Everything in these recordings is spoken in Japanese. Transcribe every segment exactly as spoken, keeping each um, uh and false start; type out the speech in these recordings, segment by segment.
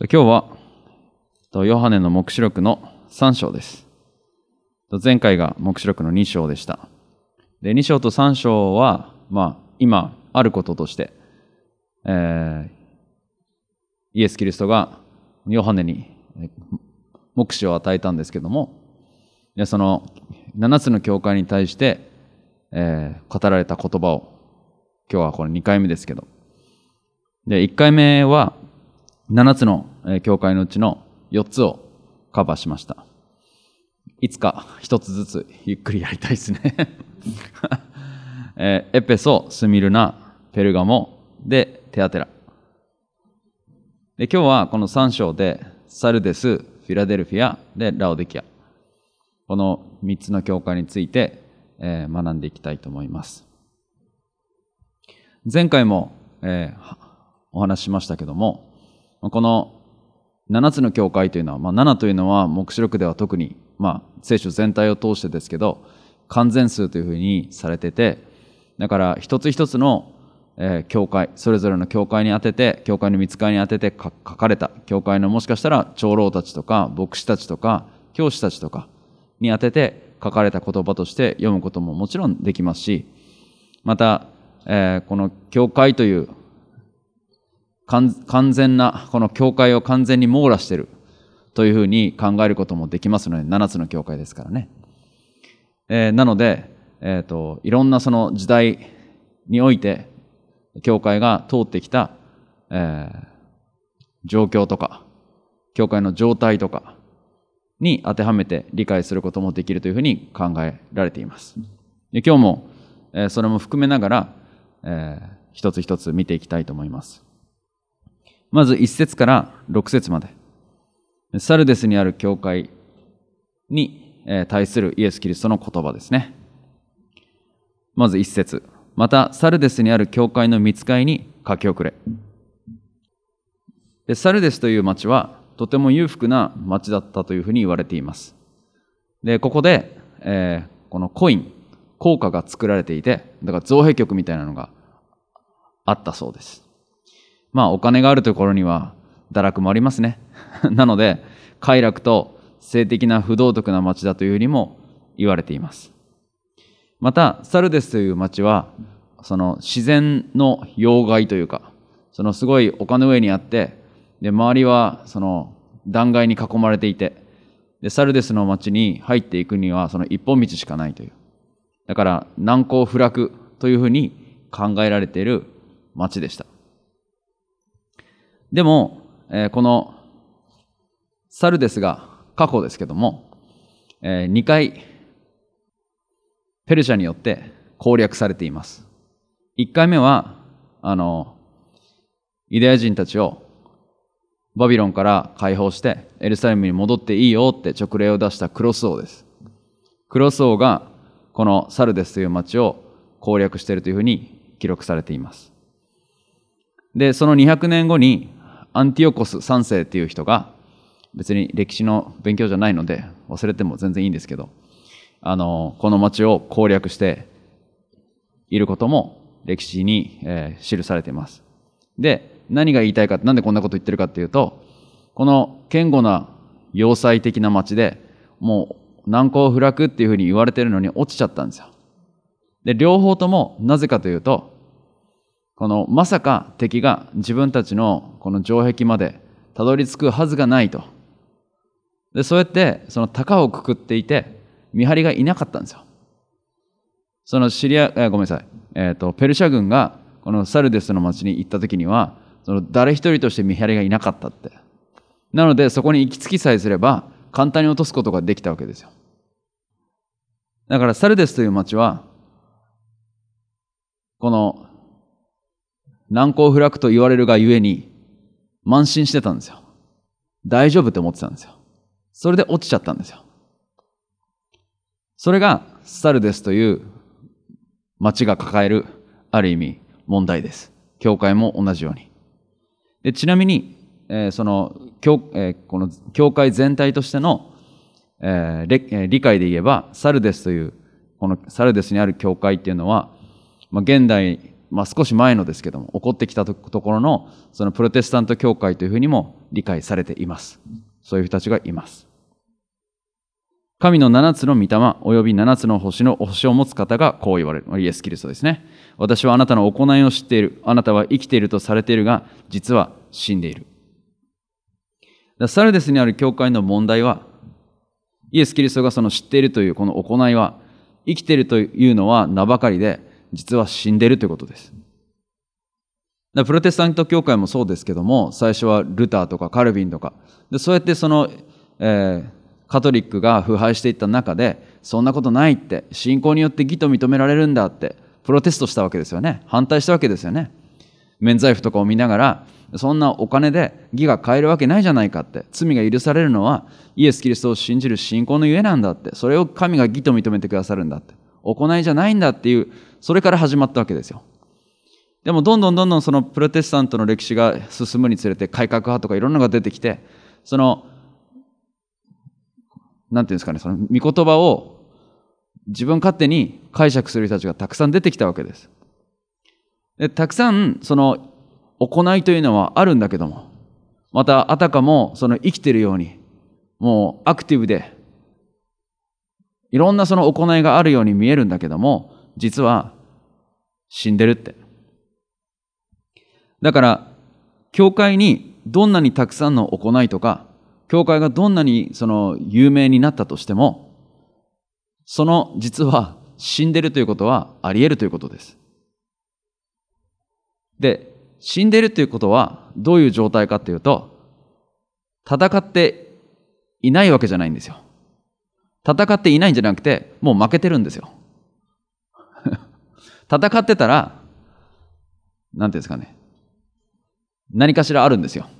今日はヨハネの黙示録のさん章です。前回が黙示録のに章でした。でに章とさん章は、まあ、今あることとして、えー、イエス・キリストがヨハネに黙示を与えたんですけども、でそのななつの教会に対して、えー、語られた言葉を今日はこれにかいめですけど、でいっかいめはななつの教会のうちのよっつをカバーしました。いつかひとつずつゆっくりやりたいですね、えー、エペソ、スミルナ、ペルガモでテアテラで、今日はこのさん章でサルデス、フィラデルフィアでラオデキア、このみっつの教会について、えー、学んでいきたいと思います。前回も、えー、お話ししましたけども、このななつの教会というのは、まあ、ななというのは黙示録では特に、まあ、聖書全体を通してですけど完全数というふうにされてて、だから一つ一つの、えー、教会、それぞれの教会に当てて、教会の御使いに当てて書かれた、教会のもしかしたら長老たちとか牧師たちとか教師たちとかに当てて書かれた言葉として読むことももちろんできますし、また、えー、この教会という完全なこの教会を完全に網羅しているというふうに考えることもできますので、ななつの教会ですからね、えー、なので、えーと、いろんなその時代において教会が通ってきた、えー、状況とか教会の状態とかに当てはめて理解することもできるというふうに考えられています。で今日も、えー、それも含めながら、えー、一つ一つ見ていきたいと思います。まずいっ節からろく節まで、サルデスにある教会に対するイエス・キリストの言葉ですね。まずいっ節、またサルデスにある教会の御使いに書き送れ。でサルデスという町はとても裕福な町だったというふうに言われています。でここで、えー、このコイン、硬貨が作られていて、だから造幣局みたいなのがあったそうです。まあお金があるところには堕落もありますねなので快楽と性的な不道徳な町だというふうにも言われています。またサルデスという町はその自然の要害というか、そのすごい丘の上にあって、で周りはその断崖に囲まれていて、でサルデスの町に入っていくにはその一本道しかないという、だから難攻不落というふうに考えられている町でした。でも、えー、このサルデスが過去ですけども、えー、にかいペルシャによって攻略されています。いっかいめはあのユダヤ人たちをバビロンから解放してエルサレムに戻っていいよって勅令を出したクロス王です。クロス王がこのサルデスという町を攻略しているというふうに記録されています。でそのにひゃくねんごにアンティオコスさん世っていう人が、別に歴史の勉強じゃないので忘れても全然いいんですけど、あのこの町を攻略していることも歴史に、えー、記されています。で何が言いたいか、なんでこんなこと言ってるかっていうと、この堅固な要塞的な町でもう難攻不落っていうふうに言われてるのに落ちちゃったんですよ。で両方ともなぜかというと、このまさか敵が自分たちのこの城壁までたどり着くはずがないと。でそうやってその高をくくっていて見張りがいなかったんですよ。そのシリア、えー、ごめんなさい、えーと、ペルシャ軍がこのサルデスの町に行った時には、その誰一人として見張りがいなかったって。なのでそこに行き着きさえすれば簡単に落とすことができたわけですよ。だからサルデスという町はこの難攻不落と言われるがゆえに慢心してたんですよ。大丈夫って思ってたんですよ。それで落ちちゃったんですよ。それがサルデスという町が抱えるある意味問題です。教会も同じように。でちなみに、えー、その教、えー、この教会全体としての、えー、理解で言えば、サルデスというこのサルデスにある教会っていうのは、まあ、現代まあ少し前のですけども、起こってきたところの、そのプロテスタント教会というふうにも理解されています。そういう人たちがいます。神の七つの御霊および七つの星の星を持つ方がこう言われる。イエス・キリストですね。私はあなたの行いを知っている。あなたは生きているとされているが、実は死んでいる。サルデスにある教会の問題は、イエス・キリストがその知っているというこの行いは、生きているというのは名ばかりで、実は死んでいるということです。プロテスタント教会もそうですけども、最初はルターとかカルビンとか、でそうやってその、えー、カトリックが腐敗していった中で、そんなことないって、信仰によって義と認められるんだって、プロテストしたわけですよね。反対したわけですよね。免罪符とかを見ながら、そんなお金で義が買えるわけないじゃないかって、罪が許されるのはイエス・キリストを信じる信仰のゆえなんだって、それを神が義と認めてくださるんだって、行いじゃないんだっていう、それから始まったわけですよ。でもどんどんどんどんそのプロテスタントの歴史が進むにつれて、改革派とかいろんなのが出てきて、そのなんていうんですかね、その御言葉を自分勝手に解釈する人たちがたくさん出てきたわけです。でたくさんその行いというのはあるんだけども、またあたかもその生きているように、もうアクティブでいろんなその行いがあるように見えるんだけども、実は死んでるって。だから教会にどんなにたくさんの行いとか、教会がどんなにその有名になったとしても、その実は死んでるということはあり得るということです。で、死んでるということはどういう状態かというと、戦っていないわけじゃないんですよ。戦っていないんじゃなくて、もう負けてるんですよ。戦ってたら、なんていうんですかね、何かしらあるんですよ。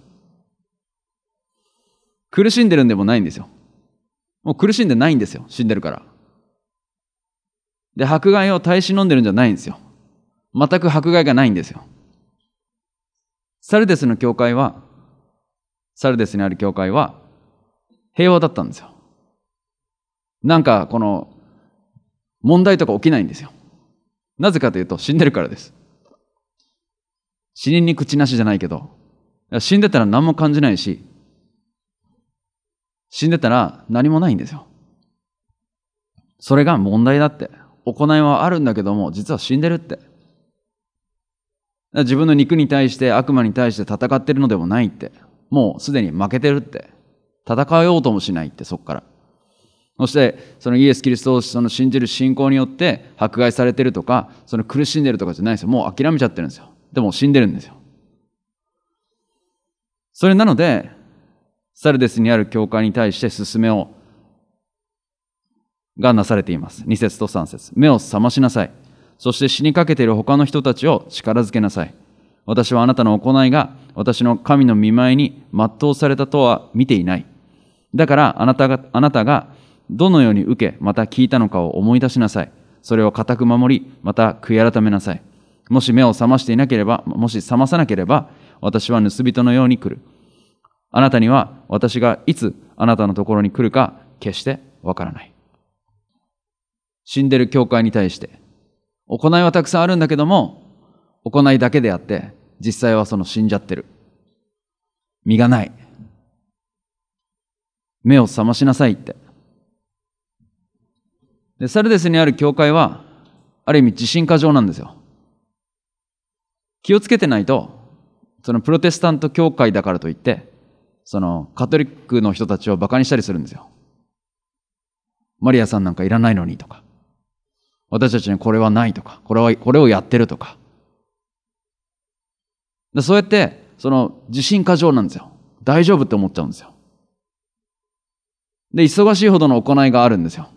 苦しんでるんでもないんですよ。もう苦しんでないんですよ。死んでるから。で、迫害を耐え忍んでるんじゃないんですよ。全く迫害がないんですよ。サルデスの教会は、サルデスにある教会は平和だったんですよ。なんかこの問題とか起きないんですよ。なぜかというと死んでるからです。死人に口なしじゃないけど、死んでたら何も感じないし、死んでたら何もないんですよ。それが問題だって。行いはあるんだけども、実は死んでるって。自分の肉に対して悪魔に対して戦ってるのでもないって。もうすでに負けてるって。戦おうともしないって、そこから。そしてそのイエス・キリストをその信じる信仰によって迫害されてるとか、その苦しんでるとかじゃないですよ。もう諦めちゃってるんですよ。でも死んでるんですよ。それなのでサルデスにある教会に対して勧めをがなされています。に節とさん節。目を覚ましなさい。そして死にかけている他の人たちを力づけなさい。私はあなたの行いが私の神の御前に全うされたとは見ていない。だからあなたが、あなたがどのように受け、また聞いたのかを思い出しなさい。それを固く守り、また悔い改めなさい。もし目を覚ましていなければ、もし覚まさなければ、私は盗人のように来る。あなたには私がいつあなたのところに来るか決してわからない。死んでる教会に対して、行いはたくさんあるんだけども、行いだけであって、実際はその死んじゃってる。身がない。目を覚ましなさいって。で、サルデスにある教会は、ある意味自信過剰なんですよ。気をつけてないと、そのプロテスタント教会だからといって、そのカトリックの人たちをバカにしたりするんですよ。マリアさんなんかいらないのにとか、私たちにこれはないとか、これは、これをやってるとか。でそうやって、その自信過剰なんですよ。大丈夫って思っちゃうんですよ。で、忙しいほどの行いがあるんですよ。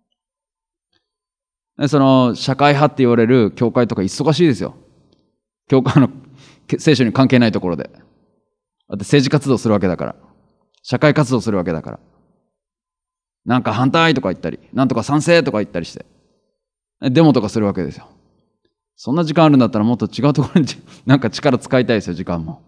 でその社会派って言われる教会とか忙しいですよ。教会の聖書に関係ないところで。だって政治活動するわけだから。社会活動するわけだから。なんか反対とか言ったり、なんとか賛成とか言ったりして。デモとかするわけですよ。そんな時間あるんだったらもっと違うところになんか力使いたいですよ、時間も。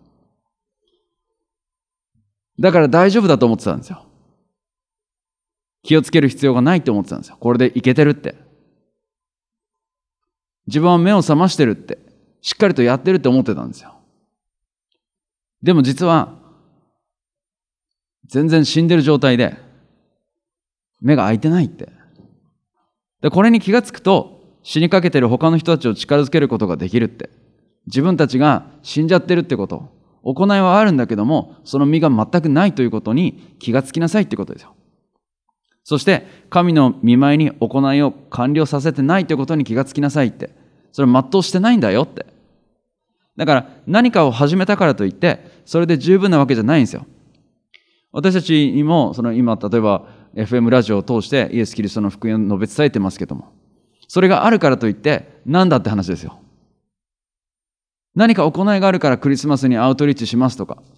だから大丈夫だと思ってたんですよ。気をつける必要がないって思ってたんですよ。これでいけてるって。自分は目を覚ましてるって。 しっかりとやってるって思ってたんですよ。でも実は、全然死んでる状態で、目が開いてないって。で、これに気がつくと、死にかけてる他の人たちを力づけることができるって。自分たちが死んじゃってるってこと。行いはあるんだけども、その身が全くないということに気がつきなさいってことですよ。そして、神の御前に行いを完了させてないということに気がつきなさいって。それ全うしてないんだよって。だから、何かを始めたからといって、それで十分なわけじゃないんですよ。私たちにも、その今、例えば、エフエム ラジオを通してイエス・キリストの福音を述べ伝えてますけども、それがあるからといって、なんだって話ですよ。何か行いがあるからクリスマスにアウトリーチしますとか、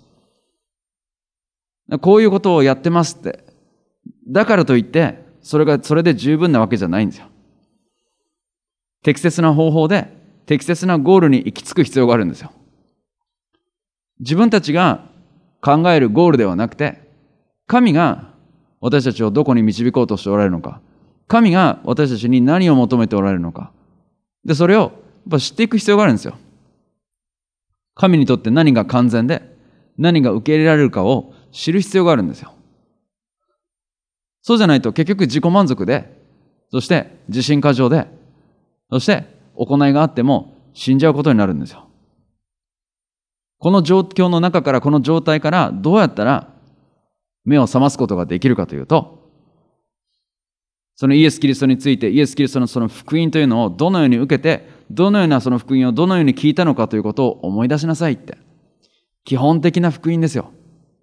こういうことをやってますって。だからといって、それが、それで十分なわけじゃないんですよ。適切な方法で、適切なゴールに行き着く必要があるんですよ。自分たちが考えるゴールではなくて、神が私たちをどこに導こうとしておられるのか、神が私たちに何を求めておられるのか、で、それをやっぱ知っていく必要があるんですよ。神にとって何が完全で、何が受け入れられるかを知る必要があるんですよ。そうじゃないと結局自己満足で、そして自信過剰で、そして行いがあっても死んじゃうことになるんですよ。この状況の中から、この状態からどうやったら目を覚ますことができるかというと、そのイエス・キリストについて、イエス・キリストのその福音というのをどのように受けて、どのようなその福音をどのように聞いたのかということを思い出しなさいって。基本的な福音ですよ。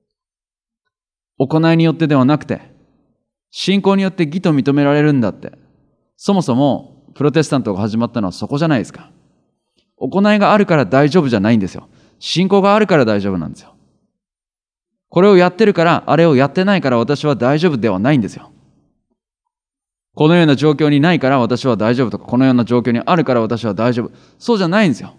行いによってではなくて、信仰によって義と認められるんだって。そもそもプロテスタントが始まったのはそこじゃないですか。行いがあるから大丈夫じゃないんですよ。信仰があるから大丈夫なんですよ。これをやってるから、あれをやってないから私は大丈夫ではないんですよ。このような状況にないから私は大丈夫とか、このような状況にあるから私は大丈夫。そうじゃないんですよ。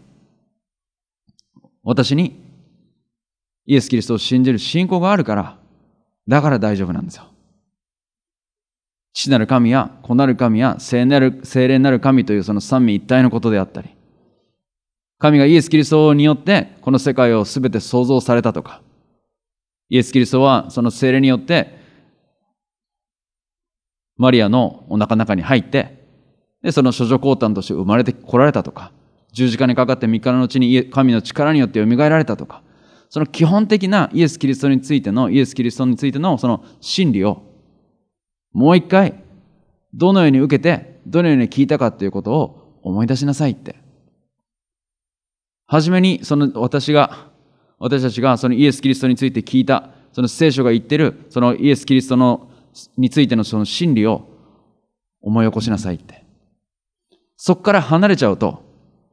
私にイエス・キリストを信じる信仰があるから、だから大丈夫なんですよ。父なる神や子なる神や聖なる聖霊なる神というその三位一体のことであったり、神がイエス・キリストによってこの世界をすべて創造されたとか、イエス・キリストはその聖霊によってマリアのお腹の中に入って、でその処女降誕として生まれてこられたとか、十字架にかかってみっかの後に神の力によってよみがえられたとか、その基本的なイエス・キリストについてのイエス・キリストについてのその真理をもう一回どのように受けてどのように聞いたかということを思い出しなさいって。はじめにその私が私たちがそのイエス・キリストについて聞いた、その聖書が言ってるそのイエス・キリストのについてのその真理を思い起こしなさいって。そこから離れちゃうと、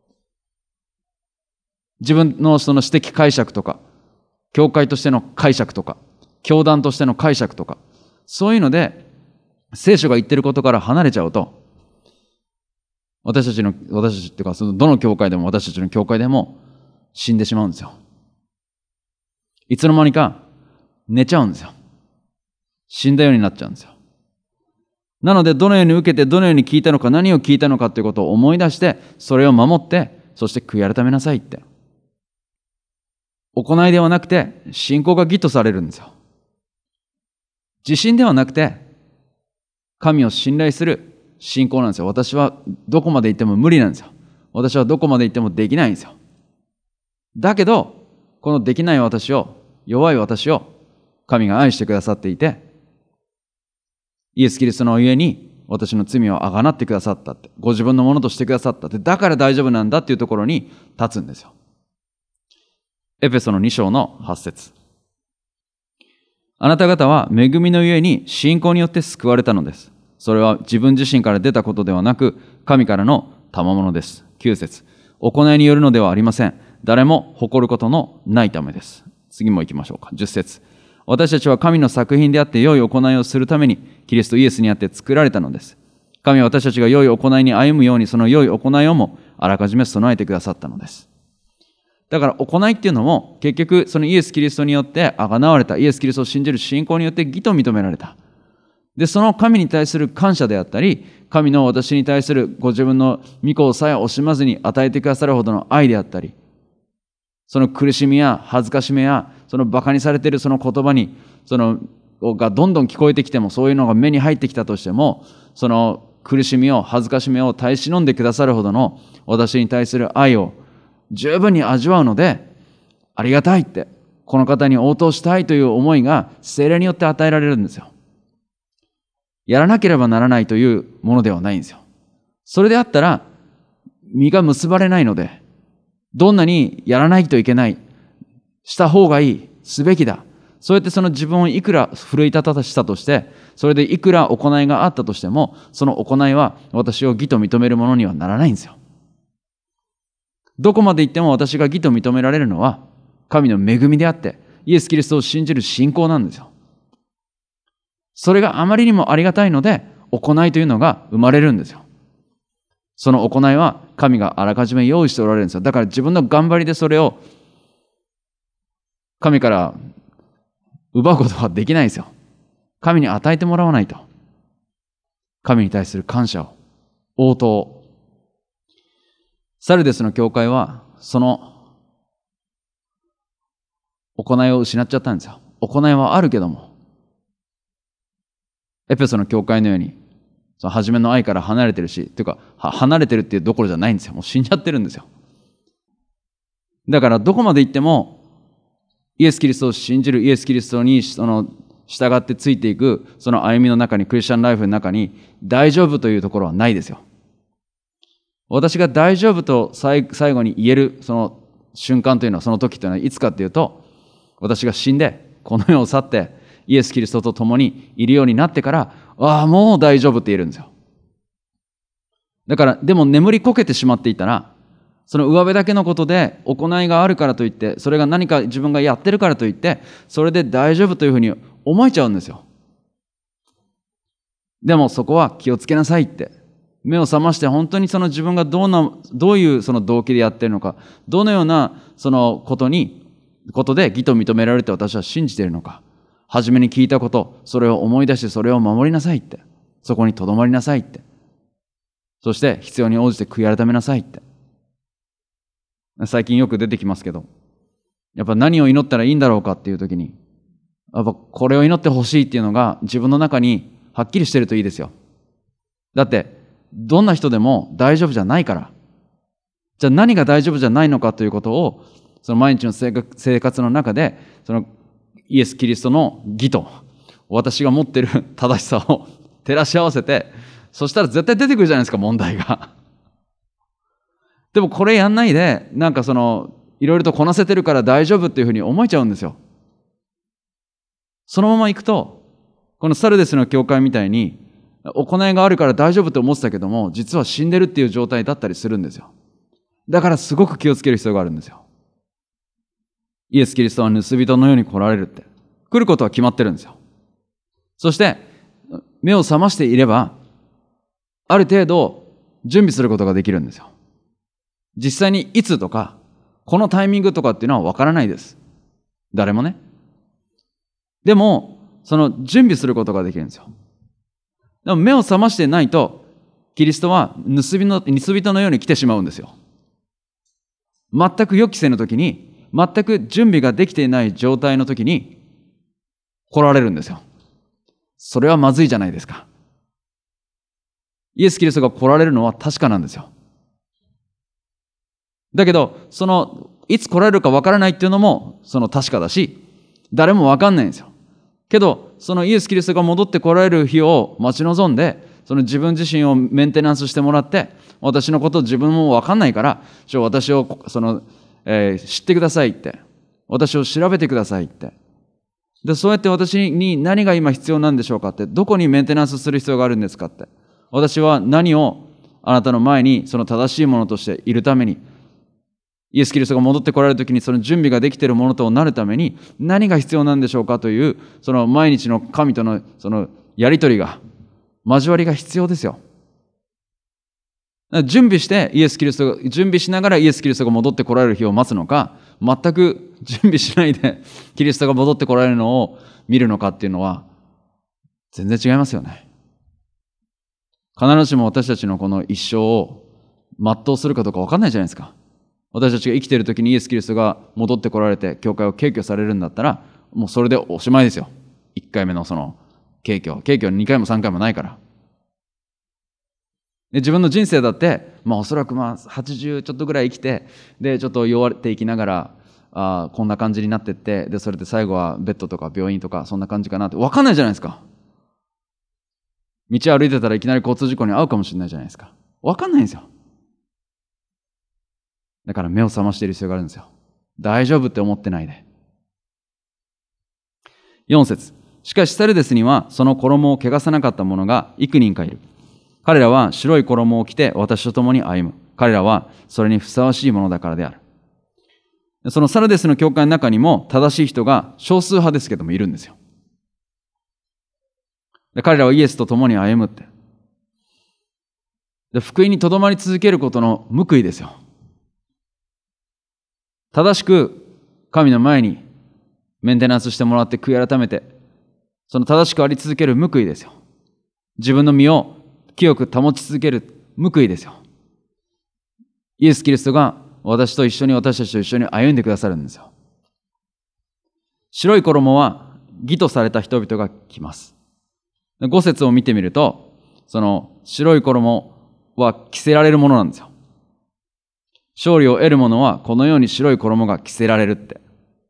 自分のその私的解釈とか、教会としての解釈とか、教団としての解釈とか、そういうので聖書が言ってることから離れちゃうと、私たちの、私たちっていうか、そのどの教会でも私たちの教会でも死んでしまうんですよ。いつの間にか寝ちゃうんですよ。死んだようになっちゃうんですよ。なので、どのように受けて、どのように聞いたのか、何を聞いたのかということを思い出して、それを守って、そして悔い改めなさいって。行いではなくて、信仰が義とされるんですよ。自信ではなくて、神を信頼する信仰なんですよ。私はどこまで行っても無理なんですよ。私はどこまで行ってもできないんですよ。だけど、このできない私を、弱い私を、神が愛してくださっていて、イエス・キリストのゆえに私の罪をあがなってくださったって、ご自分のものとしてくださったって、だから大丈夫なんだっていうところに立つんですよ。エペソのに章のはち節。あなた方は恵みのゆえに信仰によって救われたのです。それは自分自身から出たことではなく、神からの賜物です。きゅう節。行いによるのではありません。誰も誇ることのないためです。次も行きましょうか。じゅっ節。私たちは神の作品であって良い行いをするためにキリストイエスにあって作られたのです。神は私たちが良い行いに歩むようにその良い行いをもあらかじめ備えてくださったのです。だから行いっていうのも結局そのイエス・キリストによって贖われた、イエス・キリストを信じる信仰によって義と認められた。 で、その神に対する感謝であったり、神の私に対するご自分の御子をさえ惜しまずに与えてくださるほどの愛であったり、その苦しみや恥ずかしめや、その馬鹿にされているその言葉に、その、がどんどん聞こえてきても、そういうのが目に入ってきたとしても、その苦しみを、恥ずかしめを耐え忍んでくださるほどの私に対する愛を十分に味わうので、ありがたいって、この方に応答したいという思いが聖霊によって与えられるんですよ。やらなければならないというものではないんですよ。それであったら、実が結ばれないので、どんなにやらないといけない、した方がいい、すべきだ。そうやってその自分をいくら奮い立たしたとして、それでいくら行いがあったとしても、その行いは私を義と認めるものにはならないんですよ。どこまで行っても私が義と認められるのは、神の恵みであって、イエス・キリストを信じる信仰なんですよ。それがあまりにもありがたいので、行いというのが生まれるんですよ。その行いは神があらかじめ用意しておられるんですよ。だから自分の頑張りでそれを神から奪うことはできないんですよ。神に与えてもらわないと。神に対する感謝を、応答を。サルデスの教会は、その行いを失っちゃったんですよ。行いはあるけども、エペソの教会のように、その初めの愛から離れてるし、というか、離れてるっていうどころじゃないんですよ。もう死んじゃってるんですよ。だからどこまで行っても、イエス・キリストを信じるイエス・キリストにその従ってついていく、その歩みの中に、クリスチャンライフの中に、大丈夫というところはないですよ。私が大丈夫と最後に言えるその瞬間というのは、その時というのはいつかというと、私が死んで、この世を去って、イエス・キリストと共にいるようになってから、ああ、もう大丈夫って言えるんですよ。だから、でも眠りこけてしまっていたら、その上辺だけのことで行いがあるからといって、それが何か自分がやってるからといって、それで大丈夫というふうに思えちゃうんですよ。でもそこは気をつけなさいって。目を覚まして本当にその自分がどうな、どういうその動機でやっているのか、どのようなそのことに、ことで義と認められて私は信じているのか。初めに聞いたこと、それを思い出してそれを守りなさいって。そこに留まりなさいって。そして必要に応じて悔い改めなさいって。最近よく出てきますけど、やっぱ何を祈ったらいいんだろうかっていう時に、やっぱこれを祈ってほしいっていうのが自分の中にはっきりしてるといいですよ。だって、どんな人でも大丈夫じゃないから。じゃあ何が大丈夫じゃないのかということを、その毎日の生活の中で、そのイエス・キリストの義と私が持っている正しさを照らし合わせて、そしたら絶対出てくるじゃないですか、問題が。でもこれやんないで、なんかその、いろいろとこなせてるから大丈夫っていうふうに思えちゃうんですよ。そのまま行くと、このサルデスの教会みたいに、行いがあるから大丈夫って思ってたけども、実は死んでるっていう状態だったりするんですよ。だからすごく気をつける必要があるんですよ。イエス・キリストは盗人のように来られるって。来ることは決まってるんですよ。そして、目を覚ましていれば、ある程度準備することができるんですよ。実際にいつとか、このタイミングとかっていうのはわからないです。誰もね。でも、その準備することができるんですよ。でも目を覚ましてないと、キリストは盗人の、盗人のように来てしまうんですよ。全く予期せぬ時に、全く準備ができていない状態の時に来られるんですよ。それはまずいじゃないですか。イエス・キリストが来られるのは確かなんですよ。だけど、その、いつ来られるかわからないっていうのも、その確かだし、誰もわかんないんですよ。けど、そのイエス・キリストが戻って来られる日を待ち望んで、その自分自身をメンテナンスしてもらって、私のこと自分もわかんないから、ちょ私を、その、えー、知ってくださいって。私を調べてくださいって。で、そうやって私に何が今必要なんでしょうかって、どこにメンテナンスする必要があるんですかって。私は何をあなたの前にその正しいものとしているために、イエス・キリストが戻って来られるときにその準備ができているものとなるために何が必要なんでしょうかという、その毎日の神とのそのやりとりが、交わりが必要ですよ。準備してイエス・キリストが、準備しながらイエス・キリストが戻って来られる日を待つのか、全く準備しないでキリストが戻って来られるのを見るのかっていうのは、 全然違いますよね。必ずしも私たちのこの一生を全うするかどうか分かんないじゃないですか。私たちが生きている時にイエス・キリストが戻ってこられて教会を軽挙されるんだったら、もうそれでおしまいですよ。いっかいめのその軽挙。軽挙にかいもさんかいもないから。で自分の人生だって、まあおそらくまあはちじゅうちょっとぐらい生きて、でちょっと弱っていきながら、あこんな感じになってって、でそれで最後はベッドとか病院とかそんな感じかなって分かんないじゃないですか。道歩いてたらいきなり交通事故に遭うかもしれないじゃないですか。分かんないんですよ。だから目を覚ましている必要があるんですよ。大丈夫って思ってないで。よん節。しかしサルデスにはその衣を汚さなかった者が幾人かいる。彼らは白い衣を着て私と共に歩む。彼らはそれにふさわしいものだからである。そのサルデスの教会の中にも正しい人が少数派ですけどもいるんですよ。で彼らはイエスと共に歩むって。で福音にとどまり続けることの報いですよ。正しく神の前にメンテナンスしてもらって悔い改めて、その正しくあり続ける報いですよ。自分の身を清く保ち続ける報いですよ。イエス・キリストが私と一緒に私たちと一緒に歩んでくださるんですよ。白い衣は義とされた人々が着ます。ご節を見てみると、その白い衣は着せられるものなんですよ。勝利を得る者はこのように白い衣が着せられるって。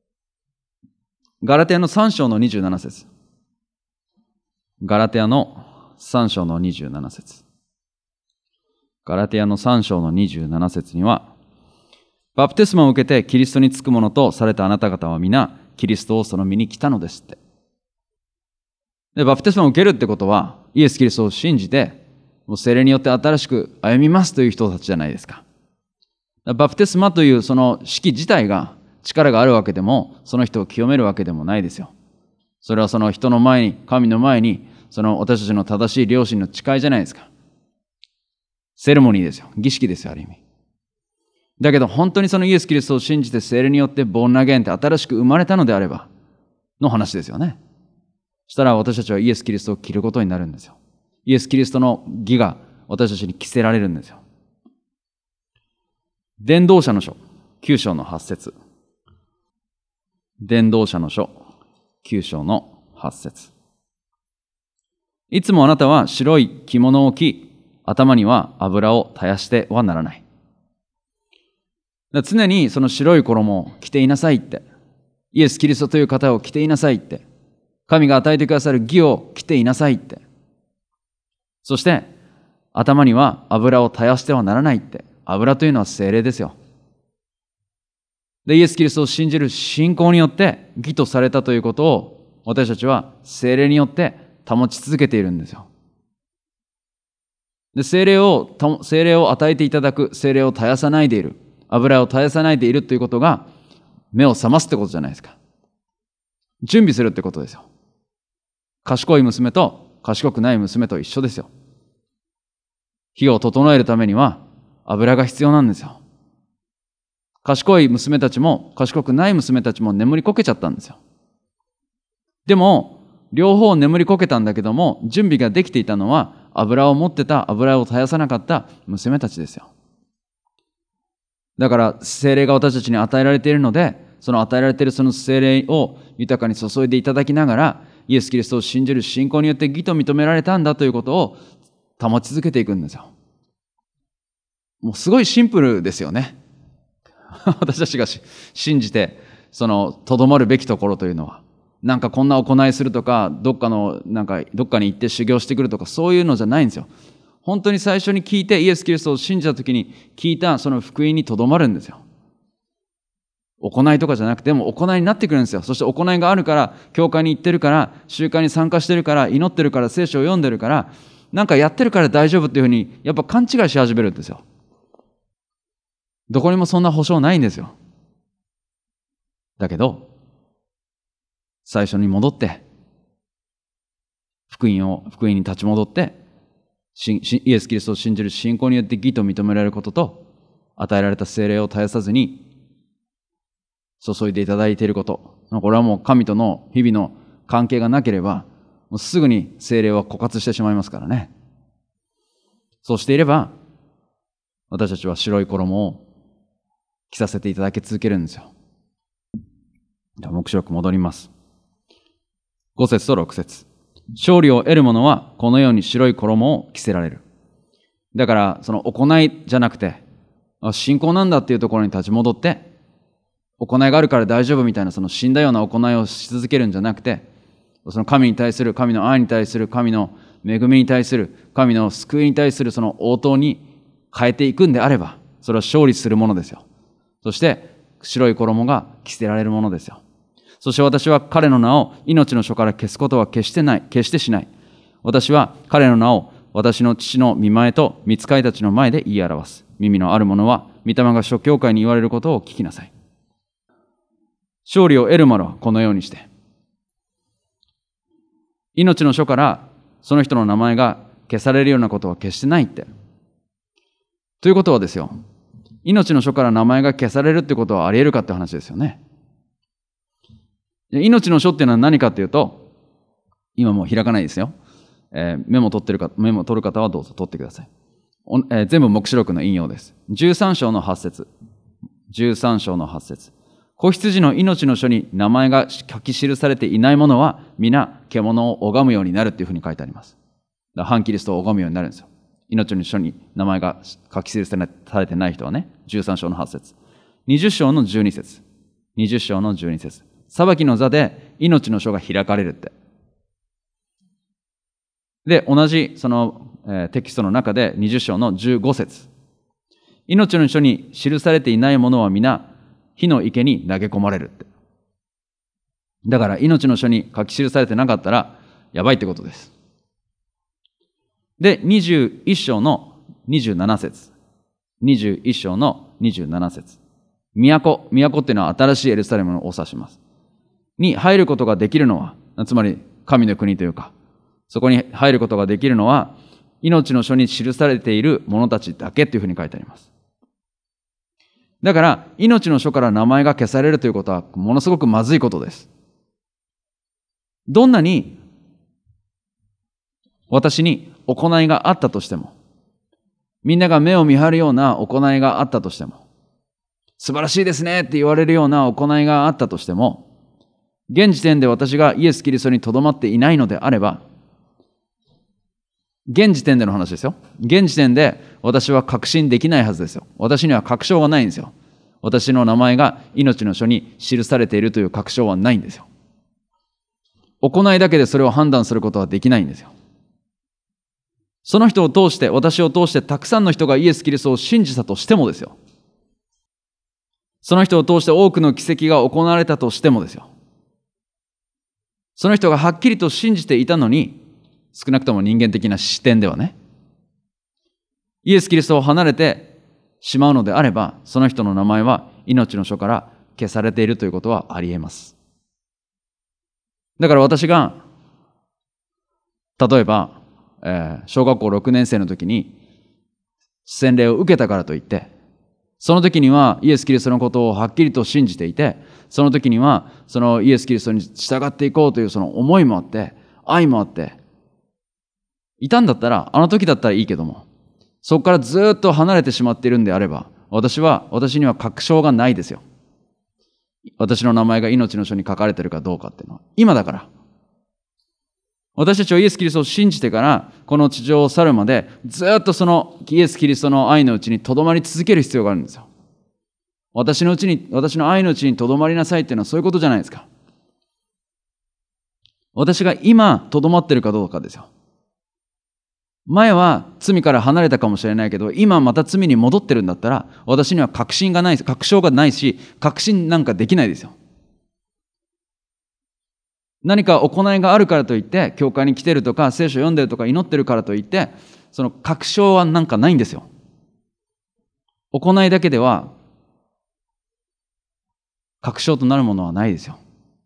ガラテヤのさん章のにじゅうなな節。ガラテヤのさん章のにじゅうなな節。ガラテヤのさん章のにじゅうなな節には、バプテスマを受けてキリストにつくものとされたあなた方は皆キリストをその身に来たのですって。で、バプテスマを受けるってことは、イエス・キリストを信じて、もう聖霊によって新しく歩みますという人たちじゃないですか。バプテスマというその式自体が力があるわけでも、その人を清めるわけでもないですよ。それはその人の前に、神の前に、その私たちの正しい良心の誓いじゃないですか。セレモニーですよ。儀式ですよ、ある意味。だけど本当にそのイエス・キリストを信じて聖霊によってボーンアゲインって新しく生まれたのであれば、の話ですよね。そしたら私たちはイエス・キリストを着ることになるんですよ。イエス・キリストの義が私たちに着せられるんですよ。伝道者の書きゅう章のはち節。伝道者の書きゅう章のはち節。いつもあなたは白い着物を着、頭には油を絶やしてはならない。常にその白い衣を着ていなさいって。イエス・キリストという方を着ていなさいって。神が与えてくださる義を着ていなさいって。そして頭には油を絶やしてはならないって。油というのは聖霊ですよ。で、イエス・キリストを信じる信仰によって義とされたということを私たちは聖霊によって保ち続けているんですよ。で、聖霊を、聖霊を与えていただく、聖霊を絶やさないでいる、油を絶やさないでいるということが目を覚ますってことじゃないですか。準備するってことですよ。賢い娘と賢くない娘と一緒ですよ。火を整えるためには油が必要なんですよ。賢い娘たちも賢くない娘たちも眠りこけちゃったんですよ。でも両方眠りこけたんだけども、準備ができていたのは油を持ってた、油を絶やさなかった娘たちですよ。だから聖霊が私たちに与えられているので、その与えられているその聖霊を豊かに注いでいただきながら、イエス・キリストを信じる信仰によって義と認められたんだということを保ち続けていくんですよ。もうすごいシンプルですよね。私たちが信じてそのとどまるべきところというのは、なんかこんな行いするとか、どっかのなんかどっかに行って修行してくるとか、そういうのじゃないんですよ。本当に最初に聞いてイエス・キリストを信じたときに聞いたその福音にとどまるんですよ。行いとかじゃなくても行いになってくるんですよ。そして行いがあるから、教会に行ってるから、集会に参加してるから、祈ってるから、聖書を読んでるから、なんかやってるから大丈夫っていうふうにやっぱ勘違いし始めるんですよ。どこにもそんな保証ないんですよ。だけど最初に戻って福音を福音に立ち戻って、イエス・キリストを信じる信仰によって義と認められることと、与えられた聖霊を絶やさずに注いでいただいていること、これはもう神との日々の関係がなければもうすぐに聖霊は枯渇してしまいますからね。そうしていれば、私たちは白い衣を着させていただき続けるんですよ。では黙示録戻ります。ご節とろく節。勝利を得る者はこのように白い衣を着せられる。だから、その行いじゃなくて、信仰なんだっていうところに立ち戻って、行いがあるから大丈夫みたいなその死んだような行いをし続けるんじゃなくて、その神に対する、神の愛に対する、神の恵みに対する、神の救いに対するその応答に変えていくんであれば、それは勝利するものですよ。そして白い衣が着せられるものですよ。そして私は彼の名を命の書から消すことは決してない、決してしない。私は彼の名を私の父の御前と御使いたちの前で言い表す。耳のある者は御霊が諸教会に言われることを聞きなさい。勝利を得る者はこのようにして、命の書からその人の名前が消されるようなことは決してないって。ということはですよ、命の書から名前が消されるってことはあり得るかって話ですよね。命の書っていうのは何かっていうと、今もう開かないですよ。えー、メモ取ってるか、メモ取る方はどうぞ取ってください。おえー、全部黙示録の引用です。じゅうさん章のはち節。じゅうさん章のはち節。子羊の命の書に名前が書き記されていない者は皆獣を拝むようになるっていうふうに書いてあります。だから反キリストを拝むようになるんですよ。命の書に名前が書き記されてない人はね。じゅうさん章のはち節。にじゅう章のじゅうに節。にじゅう章のじゅうに節。裁きの座で命の書が開かれるって。で、同じその、えー、テキストの中でにじゅう章のじゅうご節。命の書に記されていない者は皆火の池に投げ込まれるって。だから命の書に書き記されてなかったらやばいってことです。で、にじゅういち章のにじゅうなな節。にじゅういち章のにじゅうなな節。都、都っていうのは新しいエルサレムを指します。に入ることができるのは、つまり神の国というか、そこに入ることができるのは、命の書に記されている者たちだけというふうに書いてあります。だから、命の書から名前が消されるということは、ものすごくまずいことです。どんなに、私に行いがあったとしても、みんなが目を見張るような行いがあったとしても、素晴らしいですねって言われるような行いがあったとしても、現時点で私がイエス・キリストにとどまっていないのであれば、現時点での話ですよ。現時点で私は確信できないはずですよ。私には確証がないんですよ。私の名前が命の書に記されているという確証はないんですよ。行いだけでそれを判断することはできないんですよ。その人を通して、私を通してたくさんの人がイエス・キリストを信じたとしてもですよ。その人を通して多くの奇跡が行われたとしてもですよ。その人がはっきりと信じていたのに、少なくとも人間的な視点ではね、イエス・キリストを離れてしまうのであれば、その人の名前は命の書から消されているということはあり得ます。だから私が、例えば、えー、小学校ろくねん生の時に洗礼を受けたからといって、その時にはイエス・キリストのことをはっきりと信じていて、その時にはそのイエス・キリストに従っていこうというその思いもあって、愛もあって、いたんだったら、あの時だったらいいけども、そこからずっと離れてしまっているんであれば、私は、私には確証がないですよ。私の名前が命の書に書かれているかどうかっていうのは。今だから。私たちはイエス・キリストを信じてから、この地上を去るまで、ずっとそのイエス・キリストの愛のうちに留まり続ける必要があるんですよ。私のうちに、私の愛のうちに留まりなさいっていうのはそういうことじゃないですか。私が今、留まってるかどうかですよ。前は罪から離れたかもしれないけど、今また罪に戻ってるんだったら、私には確信がない、確証がないし、確信なんかできないですよ。何か行いがあるからといって、教会に来てるとか、聖書読んでるとか、祈ってるからといって、その確証はなんかないんですよ。行いだけでは、確証となるものはないですよ。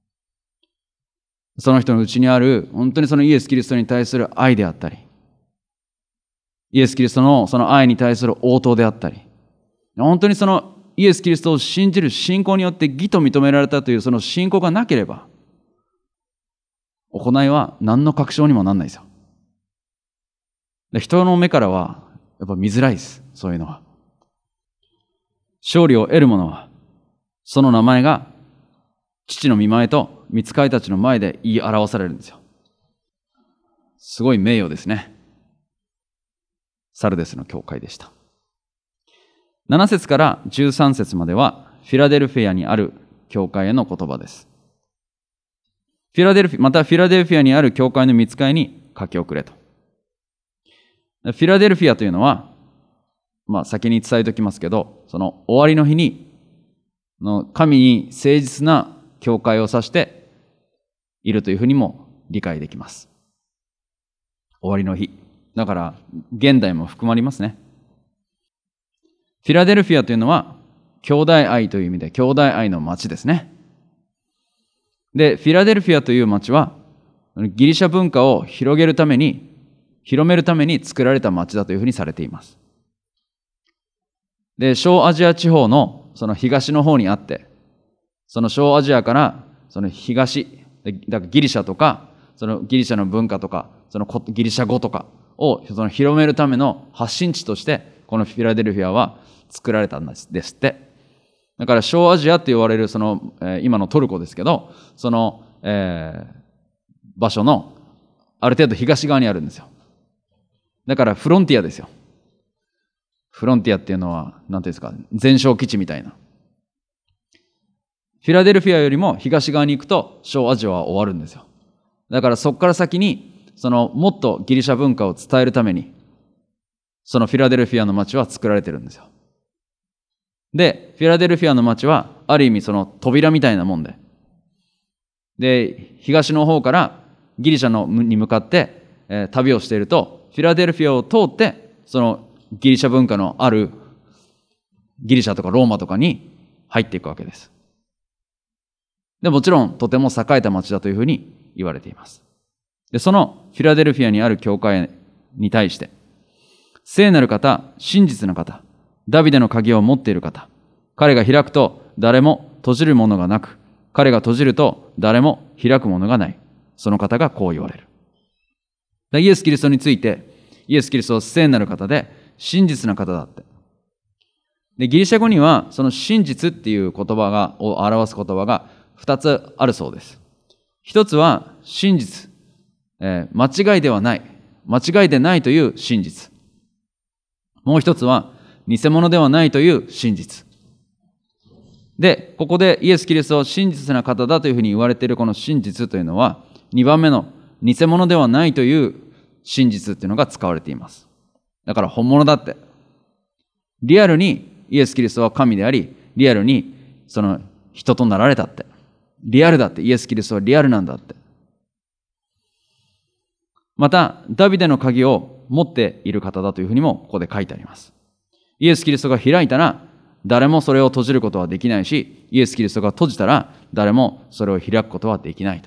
その人のうちにある、本当にそのイエス・キリストに対する愛であったり、イエス・キリストのその愛に対する応答であったり、本当にそのイエス・キリストを信じる信仰によって義と認められたというその信仰がなければ、 行いは何の確証にもなんないですよ。で、人の目からはやっぱ見づらいです。そういうのは。勝利を得る者は、その名前が父の御前と御使いたちの前で言い表されるんですよ。すごい名誉ですね。サルデスの教会でした。なな節からじゅうさん節まではフィラデルフィアにある教会への言葉です。フィラデルフィまたフィラデルフィアにある教会の御使いに書き送れと。フィラデルフィアというのは、まあ先に伝えておきますけど、その終わりの日にの神に誠実な教会を指しているというふうにも理解できます。終わりの日。だから現代も含まれますね。フィラデルフィアというのは兄弟愛という意味で兄弟愛の町ですね。で、フィラデルフィアという町はギリシャ文化を広げるために広めるために作られた町だというふうにされています。で、小アジア地方のその東の方にあって、その小アジアからその東、だからギリシャとか、そのギリシャの文化とか、そのギリシャ語とかをその広めるための発信地として、このフィラデルフィアは作られたんですって。だから小アジアって言われるその、えー、今のトルコですけど、その、えー、場所のある程度東側にあるんですよ。だからフロンティアですよ。フロンティアっていうのは、なんていうんですか、前哨基地みたいな。フィラデルフィアよりも東側に行くと小アジアは終わるんですよ。だからそこから先に、そのもっとギリシャ文化を伝えるために、そのフィラデルフィアの町は作られてるんですよ。で、フィラデルフィアの町は、ある意味その扉みたいなもんで、で、東の方からギリシャのに向かって、えー、旅をしていると、フィラデルフィアを通って、そのギリシャ文化のあるギリシャとかローマとかに入っていくわけです。で、もちろんとても栄えた町だというふうに言われています。で、そのフィラデルフィアにある教会に対して、聖なる方、真実な方、ダビデの鍵を持っている方、彼が開くと誰も閉じるものがなく、彼が閉じると誰も開くものがない。その方がこう言われる。イエス・キリストについて、イエス・キリストは聖なる方で真実な方だって。で、ギリシャ語にはその真実っていう言葉がを表す言葉が二つあるそうです。一つは真実、えー、間違いではない、間違いでないという真実。もう一つは偽物ではないという真実。で、ここでイエス・キリストは真実な方だというふうに言われているこの真実というのは、にばんめの偽物ではないという真実っていうのが使われています。だから本物だって。リアルにイエス・キリストは神であり、リアルにその人となられたって。リアルだって。イエス・キリストはリアルなんだって。また、ダビデの鍵を持っている方だというふうにもここで書いてあります。イエス・キリストが開いたら、誰もそれを閉じることはできないし、イエス・キリストが閉じたら、誰もそれを開くことはできないと。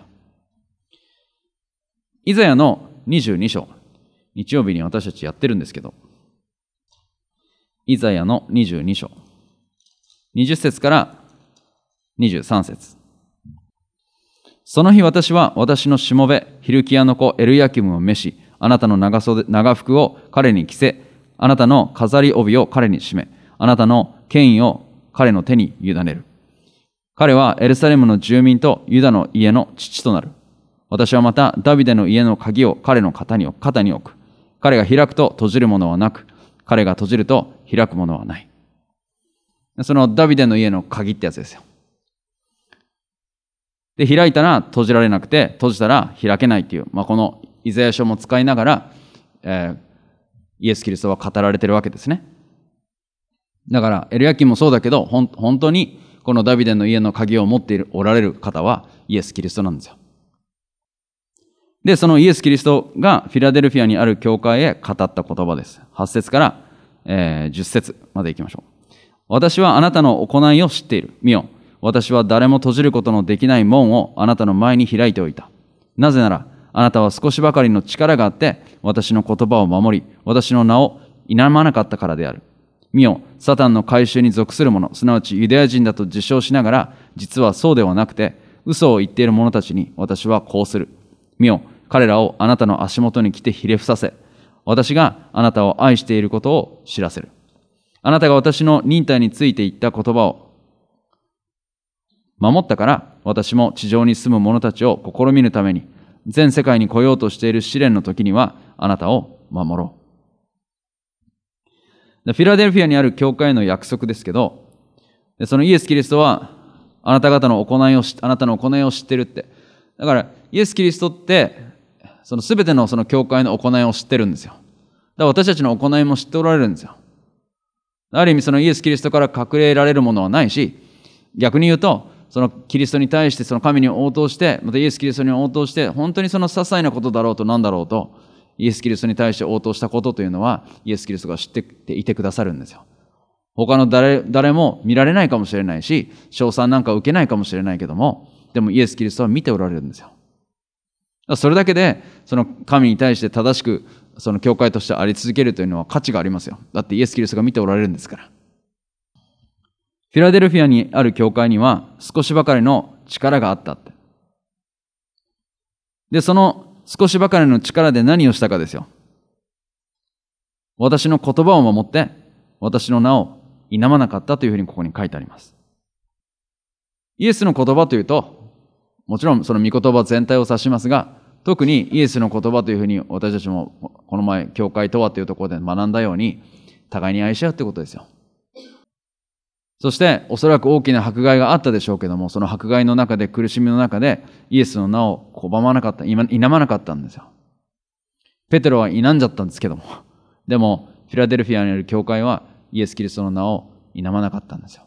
イザヤのにじゅうに章、日曜日に私たちやってるんですけど、イザヤのにじゅうに章、にじゅっ節からにじゅうさん節。その日私は私のしもべ、ヒルキヤの子エルヤキムを召し、あなたの 長, 袖長服を彼に着せ、あなたの飾り帯を彼に締め、あなたの権威を彼の手に委ねる。彼はエルサレムの住民とユダの家の父となる。私はまたダビデの家の鍵を彼の肩に肩に置く。彼が開くと閉じるものはなく、彼が閉じると開くものはない。そのダビデの家の鍵ってやつですよ。で、開いたら閉じられなくて、閉じたら開けないっていう、まあ、このイザヤ書も使いながら、えー、イエス・キリストは語られているわけですね。だから、エルヤキムもそうだけど、ほん本当にこのダビデの家の鍵を持っているおられる方はイエス・キリストなんですよ。で、そのイエス・キリストがフィラデルフィアにある教会へ語った言葉です。はち節から、えー、じゅっ節までいきましょう。私はあなたの行いを知っている。見よ。私は誰も閉じることのできない門をあなたの前に開いておいた。なぜなら、あなたは少しばかりの力があって、私の言葉を守り、私の名を否まなかったからである。見よ、サタンの改宗に属する者、すなわちユダヤ人だと自称しながら、実はそうではなくて、嘘を言っている者たちに私はこうする。 見よ、彼らをあなたの足元に来てひれ伏させ、私があなたを愛していることを知らせる。あなたが私の忍耐について言った言葉を守ったから、私も地上に住む者たちを試みるために、全世界に来ようとしている試練の時には、あなたを守ろう。フィラデルフィアにある教会の約束ですけど、そのイエス・キリストは、あなた方の行いを、あなたの行いを知ってるって。だから、イエス・キリストって、その全てのその教会の行いを知ってるんですよ。だから私たちの行いも知っておられるんですよ。ある意味そのイエス・キリストから隠れられるものはないし、逆に言うと、そのキリストに対してその神に応答して、またイエス・キリストに応答して、本当にその些細なことだろうと何だろうと、イエス・キリストに対して応答したことというのは、イエス・キリストが知っていてくださるんですよ。他の誰、誰も見られないかもしれないし、称賛なんか受けないかもしれないけども、でもイエス・キリストは見ておられるんですよ。それだけで、その神に対して正しく、その教会としてあり続けるというのは価値がありますよ。だってイエス・キリストが見ておられるんですから。フィラデルフィアにある教会には少しばかりの力があったって。で、その少しばかりの力で何をしたかですよ。私の言葉を守って、私の名を否まなかったというふうにここに書いてあります。イエスの言葉というと、もちろんその御言葉全体を指しますが、特にイエスの言葉というふうに私たちもこの前、教会とはというところで学んだように、互いに愛し合うということですよ。そしておそらく大きな迫害があったでしょうけども、その迫害の中で苦しみの中でイエスの名を拒まなかった、否まなかったんですよ。ペテロは否んじゃったんですけども、でもフィラデルフィアにある教会はイエス・キリストの名を否まなかったんですよ。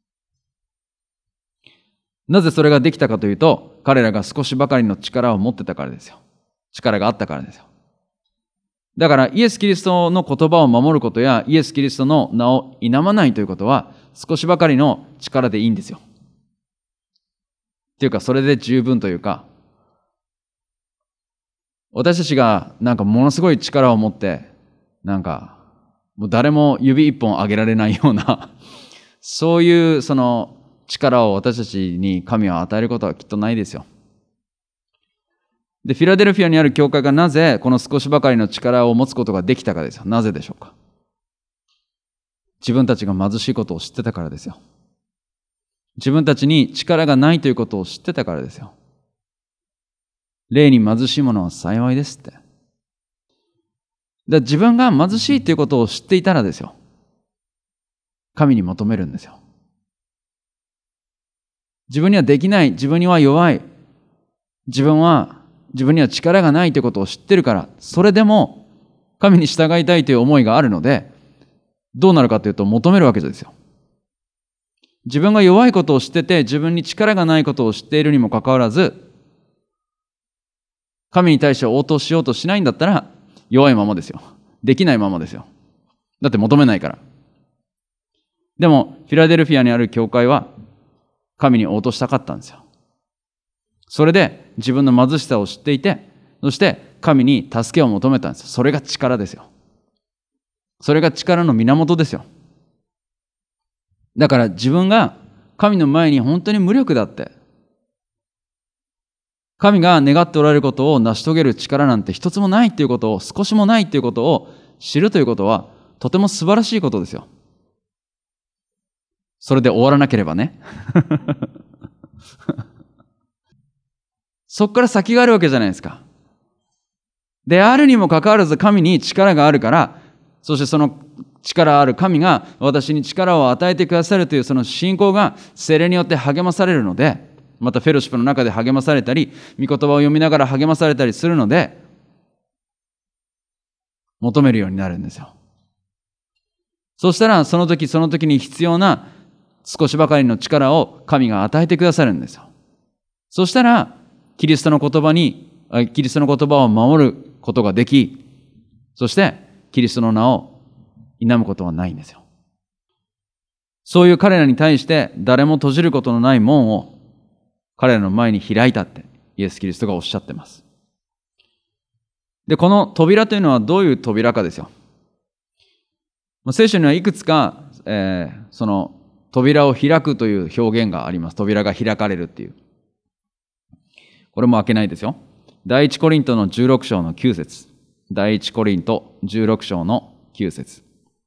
なぜそれができたかというと、彼らが少しばかりの力を持ってたからですよ。力があったからですよ。だからイエス・キリストの言葉を守ることやイエス・キリストの名を否まないということは少しばかりの力でいいんですよ。っていうかそれで十分というか、私たちがなんかものすごい力を持ってなんかもう誰も指一本上げられないようなそういうその力を私たちに神は与えることはきっとないですよ。で、フィラデルフィアにある教会がなぜこの少しばかりの力を持つことができたかですよ。なぜでしょうか。自分たちが貧しいことを知ってたからですよ。自分たちに力がないということを知ってたからですよ。霊に貧しいものは幸いですって。で、自分が貧しいということを知っていたらですよ。神に求めるんですよ。自分にはできない、自分には弱い、自分は自分には力がないということを知ってるから、それでも神に従いたいという思いがあるので、どうなるかというと求めるわけですよ。自分が弱いことを知ってて、自分に力がないことを知っているにもかかわらず、神に対して応答しようとしないんだったら、弱いままですよ。できないままですよ。だって求めないから。でも、フィラデルフィアにある教会は、神に応答したかったんですよ。それで自分の貧しさを知っていて、そして神に助けを求めたんですよ。それが力ですよ。それが力の源ですよ。だから自分が神の前に本当に無力だって、神が願っておられることを成し遂げる力なんて一つもないということを、少しもないということを知るということは、とても素晴らしいことですよ。それで終わらなければね。そこから先があるわけじゃないですか。であるにもかかわらず神に力があるから、そしてその力ある神が私に力を与えてくださるというその信仰が聖霊によって励まされるので、またフェロシップの中で励まされたり、御言葉を読みながら励まされたりするので、求めるようになるんですよ。そしたらその時その時に必要な少しばかりの力を神が与えてくださるんですよ。そしたらキリストの言葉に、キリストの言葉を守ることができ、そしてキリストの名を否むことはないんですよ。そういう彼らに対して誰も閉じることのない門を彼らの前に開いたってイエス・キリストがおっしゃってます。で、この扉というのはどういう扉かですよ。聖書にはいくつか、えー、その扉を開くという表現があります。扉が開かれるっていう。これも開けないですよ。 第一コリントのじゅうろく章のきゅう節。第一コリントじゅうろく章のきゅう節。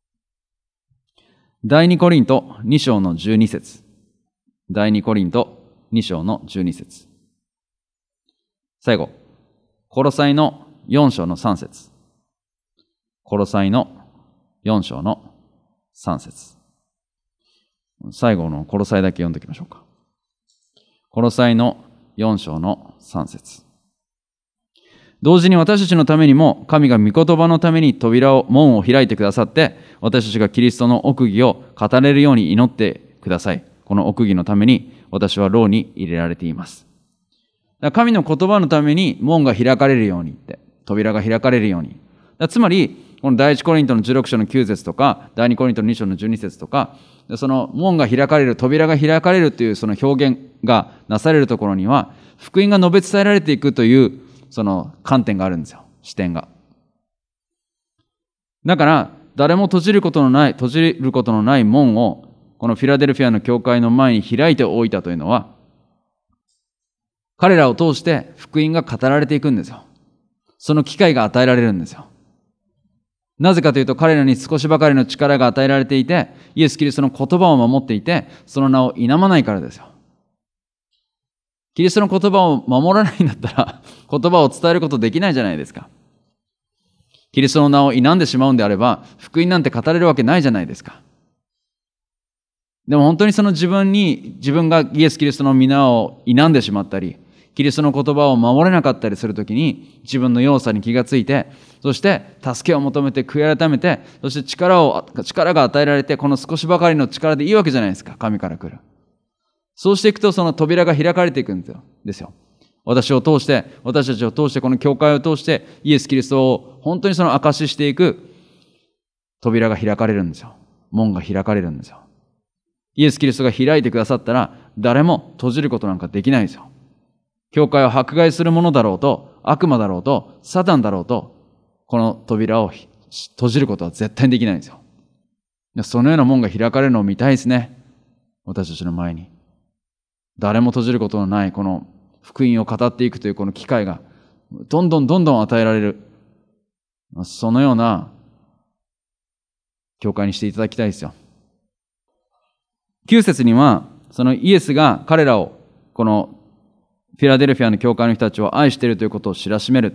第二コリントに章のじゅうに節。第二コリントに章のじゅうに節。最後、コロサイのよん章のさん節。コロサイのよん章のさん節。最後のコロサイだけ読んでおきましょうか。コロサイのよん章のさん節。同時に私たちのためにも神が御言葉のために扉を門を開いてくださって、私たちがキリストの奥義を語れるように祈ってください。この奥義のために私は牢に入れられています。だから神の言葉のために門が開かれるようにって、扉が開かれるように。だつまりこの第一コリントのじゅうろく章のきゅう節とか第二コリントのに章のじゅうに節とか、その門が開かれる、扉が開かれるというその表現がなされるところには、福音が述べ伝えられていくというその観点があるんですよ。視点が。だから誰も閉じることのない閉じることのない門をこのフィラデルフィアの教会の前に開いておいたというのは、彼らを通して福音が語られていくんですよ。その機会が与えられるんですよ。なぜかというと、彼らに少しばかりの力が与えられていて、イエス・キリストの言葉を守っていて、その名を否まないからですよ。キリストの言葉を守らないんだったら、言葉を伝えることできないじゃないですか。キリストの名を否んでしまうんであれば、福音なんて語れるわけないじゃないですか。でも本当にその自分に、自分がイエス・キリストの皆を否んでしまったり、キリストの言葉を守れなかったりするときに、自分の弱さに気がついて、そして助けを求めて悔い改めて、そして力を、力が与えられて、この少しばかりの力でいいわけじゃないですか。神から来る。そうしていくと、その扉が開かれていくんですよ。ですよ。私を通して、私たちを通して、この教会を通して、イエス・キリストを本当にその証ししていく扉が開かれるんですよ。門が開かれるんですよ。イエス・キリストが開いてくださったら、誰も閉じることなんかできないですよ。教会を迫害する者だろうと、悪魔だろうと、サタンだろうと、この扉を閉じることは絶対にできないんですよ。そのような門が開かれるのを見たいですね。私たちの前に。誰も閉じることのないこの福音を語っていくというこの機会がどんどんどんどん与えられる。そのような教会にしていただきたいですよ。きゅう節には、そのイエスが彼らを、このフィラデルフィアの教会の人たちを愛しているということを知らしめるって。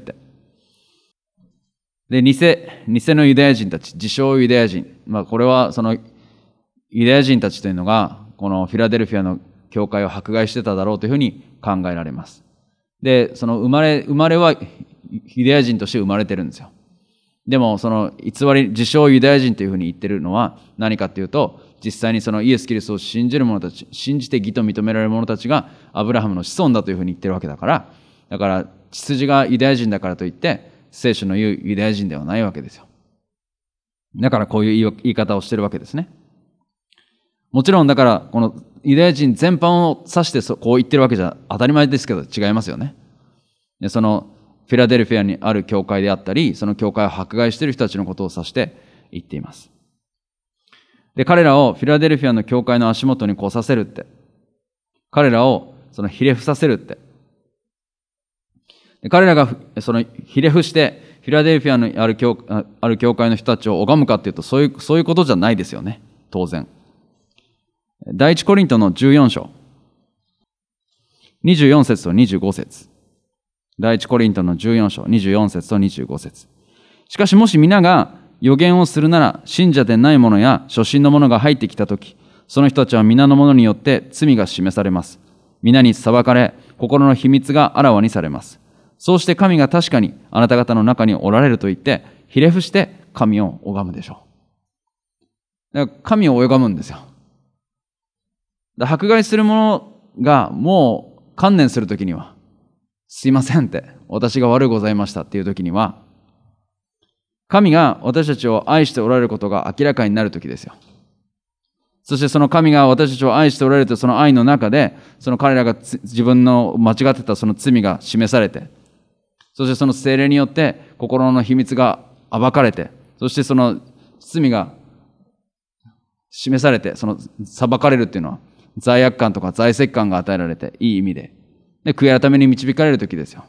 で、偽、偽のユダヤ人たち、自称ユダヤ人。まあ、これはそのユダヤ人たちというのが、このフィラデルフィアの教会を迫害してただろうというふうに考えられます。で、その生まれ、生まれはユダヤ人として生まれてるんですよ。でも、その偽り、自称ユダヤ人というふうに言ってるのは何かというと、実際にそのイエス・キリストを信じる者たち、信じて義と認められる者たちがアブラハムの子孫だというふうに言ってるわけだから、だから血筋がユダヤ人だからといって聖書の言うユダヤ人ではないわけですよ。だからこういう言い方をしてるわけですね。もちろんだからこのユダヤ人全般を指してこう言ってるわけじゃ当たり前ですけど違いますよね。でそのフィラデルフィアにある教会であったり、その教会を迫害している人たちのことを指して言っています。で、彼らをフィラデルフィアの教会の足元に来させるって。彼らをそのひれ伏させるって。で彼らがそのひれ伏してフィラデルフィアのある教、ある教会の人たちを拝むかっていうとそういう、そういうことじゃないですよね。当然。第一コリントのじゅうよん章。にじゅうよん節とにじゅうご節。第一コリントのじゅうよん章、にじゅうよん節とにじゅうご節。しかしもし皆が預言をするなら、信者でない者や初信の者が入ってきたとき、その人たちは皆の者によって罪が示されます。皆に裁かれ、心の秘密があらわにされます。そうして神が確かにあなた方の中におられると言って、ひれ伏して神を拝むでしょう。だから神を拝むんですよ。だ迫害する者がもう観念するときには、すいませんって、私が悪いございましたっていうときには、神が私たちを愛しておられることが明らかになるときですよ。そしてその神が私たちを愛しておられるとその愛の中で、その彼らが自分の間違ってたその罪が示されて、そしてその聖霊によって心の秘密が暴かれて、そしてその罪が示されて、その裁かれるっていうのは罪悪感とか罪責感が与えられて、いい意味で、で悔い改めに導かれるときですよ。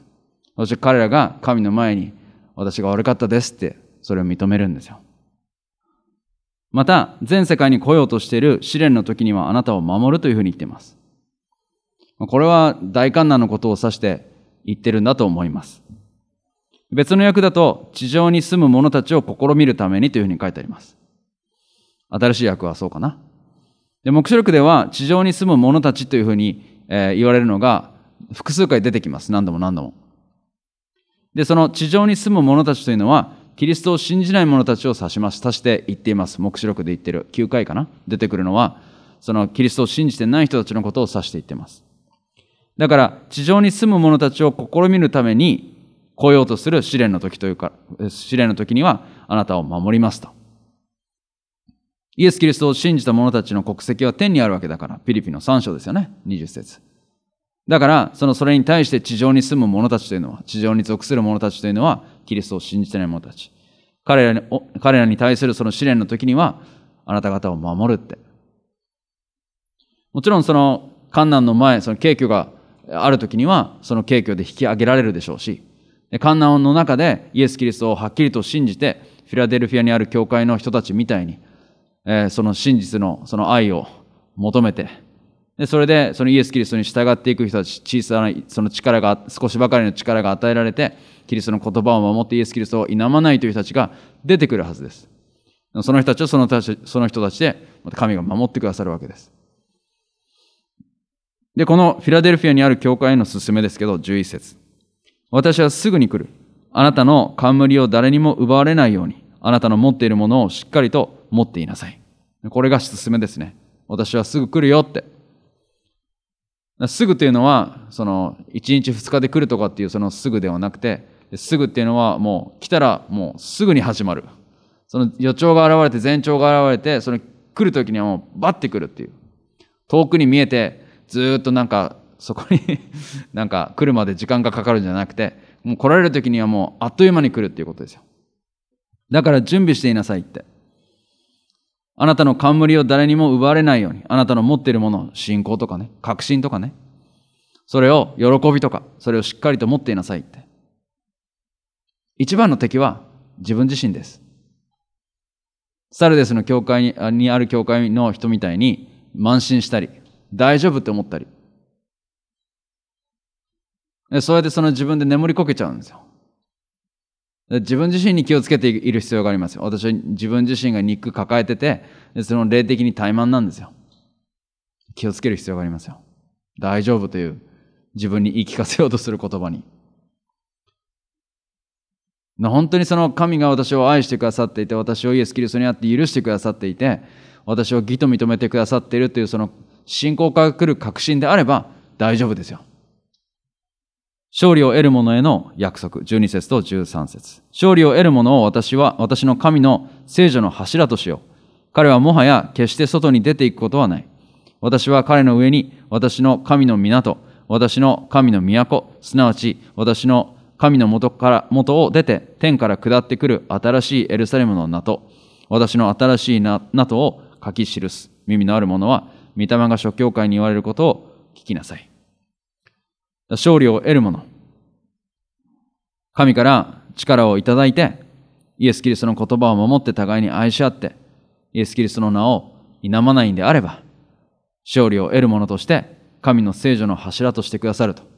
そして彼らが神の前に私が悪かったですってそれを認めるんですよ。また全世界に来ようとしている試練の時にはあなたを守るというふうに言っています。これは大観難のことを指して言ってるんだと思います。別の訳だと地上に住む者たちを試みるためにというふうに書いてあります。新しい訳はそうかな。で、黙示録では地上に住む者たちというふうに、えー、言われるのが複数回出てきます。何度も何度も。で、その地上に住む者たちというのはキリストを信じない者たちを指します。指して言っています。黙示録で言ってるきゅうかいかな。出てくるのはそのキリストを信じてない人たちのことを指して言っています。だから地上に住む者たちを試みるために来ようとする試練の時というか、試練の時にはあなたを守りますと。イエス・キリストを信じた者たちの国籍は天にあるわけだから、ピリピのさん章ですよね、にじゅっ節。だから、そのそれに対して地上に住む者たちというのは、地上に属する者たちというのは、キリストを信じてない者たち。彼らに、彼らに対するその試練の時には、あなた方を守るって。もちろんその、患難の前、その景挙がある時には、その景挙で引き上げられるでしょうし、患難の中でイエス・キリストをはっきりと信じて、フィラデルフィアにある教会の人たちみたいに、えー、その真実のその愛を求めて、でそれでそのイエス・キリストに従っていく人たち、小さなその力が、少しばかりの力が与えられて、キリストの言葉を守ってイエス・キリストを否まないという人たちが出てくるはずです。その人たちをその人たち、その人たちで神が守ってくださるわけです。で、このフィラデルフィアにある教会への勧めですけど、じゅういち節。私はすぐに来る。あなたの冠を誰にも奪われないように、あなたの持っているものをしっかりと持っていなさい。これが勧めですね。私はすぐ来るよって。すぐっていうのは、その、いちにちふつかで来るとかっていうそのすぐではなくて、すぐっていうのはもう来たらもうすぐに始まる。その予兆が現れて、前兆が現れて、その来るときにはもうバッて来るっていう。遠くに見えて、ずーっとなんか、そこになんか来るまで時間がかかるんじゃなくて、もう来られる時にはもうあっという間に来るっていうことですよ。だから準備していなさいって。あなたの冠を誰にも奪われないように、あなたの持っているもの、信仰とかね、確信とかね、それを喜びとか、それをしっかりと持っていなさいって。一番の敵は自分自身です。サルデスの教会に、にある教会の人みたいに慢心したり、大丈夫って思ったり、そうやってその自分で眠りこけちゃうんですよ。自分自身に気をつけている必要がありますよ。私は自分自身が肉抱えてて、その霊的に怠慢なんですよ。気をつける必要がありますよ。大丈夫という自分に言い聞かせようとする言葉に。本当にその神が私を愛してくださっていて、私をイエス・キリストにあって許してくださっていて、私を義と認めてくださっているというその信仰から来る確信であれば大丈夫ですよ。勝利を得る者への約束、じゅうに節とじゅうさん節。勝利を得る者を私は私の神の聖女の柱としよう。彼はもはや決して外に出ていくことはない。私は彼の上に私の神の港、私の神の都、すなわち私の神の元から元を出て天から下ってくる新しいエルサレムの名と、私の新しい名とを書き記す。耳のある者は御霊が諸教会に言われることを聞きなさい。勝利を得る者、神から力をいただいて、イエス・キリストの言葉を守って互いに愛し合って、イエス・キリストの名を否まないんであれば、勝利を得る者として、神の聖女の柱としてくださると。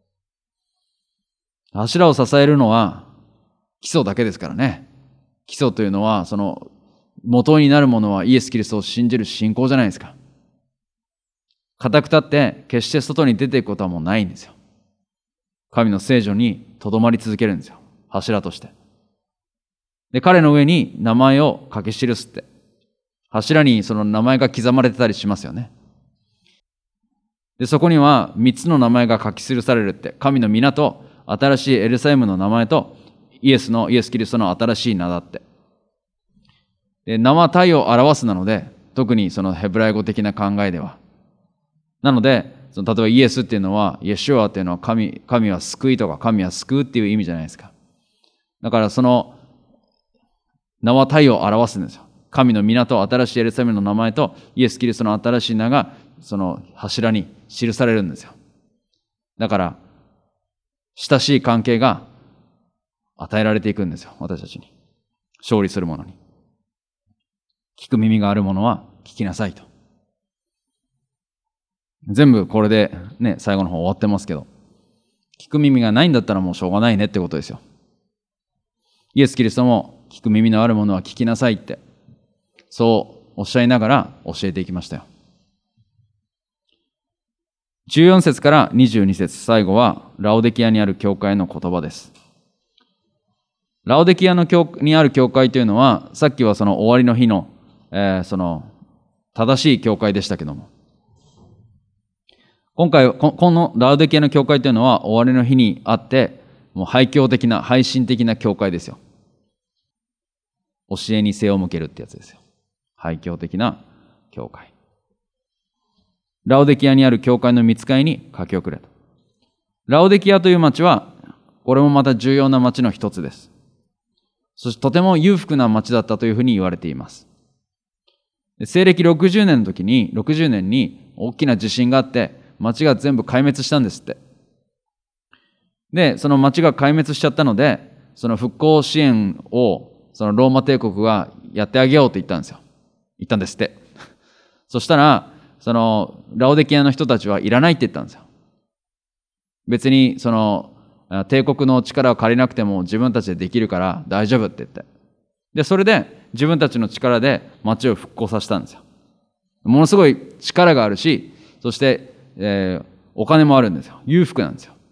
柱を支えるのは基礎だけですからね。基礎というのは、その元になるものはイエス・キリストを信じる信仰じゃないですか。固く立って決して外に出ていくことはもうないんですよ。神の聖女にとどまり続けるんですよ。柱として。で、彼の上に名前を書き記すって。柱にその名前が刻まれてたりしますよね。で、そこには三つの名前が書き記されるって。神の皆と新しいエルサレムの名前とイエスの、イエス・キリストの新しい名だって。で、名は体を表すなので、特にそのヘブライ語的な考えでは。なので、その例えばイエスっていうのは、イエシュアっていうのは神、神は救いとか神は救うっていう意味じゃないですか。だからその名は体を表すんですよ。神の皆と新しいエルサレムの名前とイエス・キリストの新しい名がその柱に記されるんですよ。だから親しい関係が与えられていくんですよ、私たちに。勝利する者に。聞く耳がある者は聞きなさいと。全部これでね、最後の方終わってますけど、聞く耳がないんだったらもうしょうがないねってことですよ。イエス・キリストも聞く耳のある者は聞きなさいって、そうおっしゃいながら教えていきましたよ。じゅうよん節からにじゅうに節、最後はラオデキアにある教会の言葉です。ラオデキアの教にある教会というのは、さっきはその終わりの日の、えー、その正しい教会でしたけども、今回ここのラオデキアの教会というのは終わりの日にあって、もう廃教的な配信的な教会ですよ。教えに背を向けるってやつですよ。廃教的な教会。ラオデキアにある教会の見つかいに書き送れと。ラオデキアという町は、これもまた重要な町の一つです。そしてとても裕福な町だったというふうに言われています。西暦ろくじゅうねんの時に、ろくじゅうねんに大きな地震があって、町が全部壊滅したんですって。で、その町が壊滅しちゃったので、その復興支援を、そのローマ帝国がやってあげようと言ったんですよ。言ったんですって。そしたら、その、ラオデキアの人たちはいらないって言ったんですよ。別に、その、帝国の力を借りなくても自分たちでできるから大丈夫って言って。で、それで自分たちの力で町を復興させたんですよ。ものすごい力があるし、そして、えー、お金もあるんですよ。裕福なんですよ。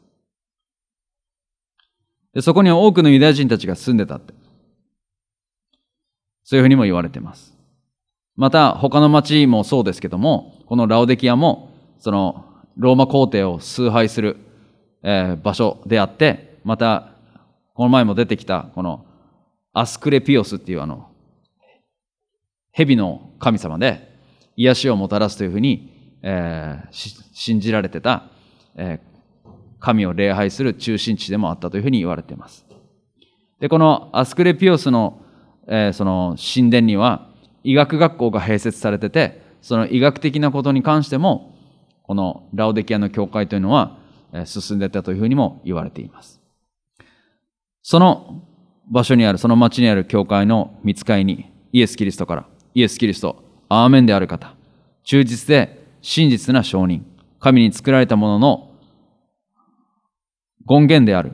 で、そこには多くのユダヤ人たちが住んでたって。そういうふうにも言われています。また、他の町もそうですけども、このラオデキアも、その、ローマ皇帝を崇拝する、えー、場所であって、また、この前も出てきた、この、アスクレピオスっていうあの、蛇の神様で、癒しをもたらすというふうに、えー、信じられてた、えー、神を礼拝する中心地でもあったというふうに言われています。で、このアスクレピオスの、えー、その神殿には医学学校が併設されてて、その医学的なことに関しても、このラオデキアの教会というのは、えー、進んでいたというふうにも言われています。その場所にある、その町にある教会の御使いに、イエス・キリストから、イエス・キリスト、アーメンである方、忠実で真実な証人、神に作られたものの権限である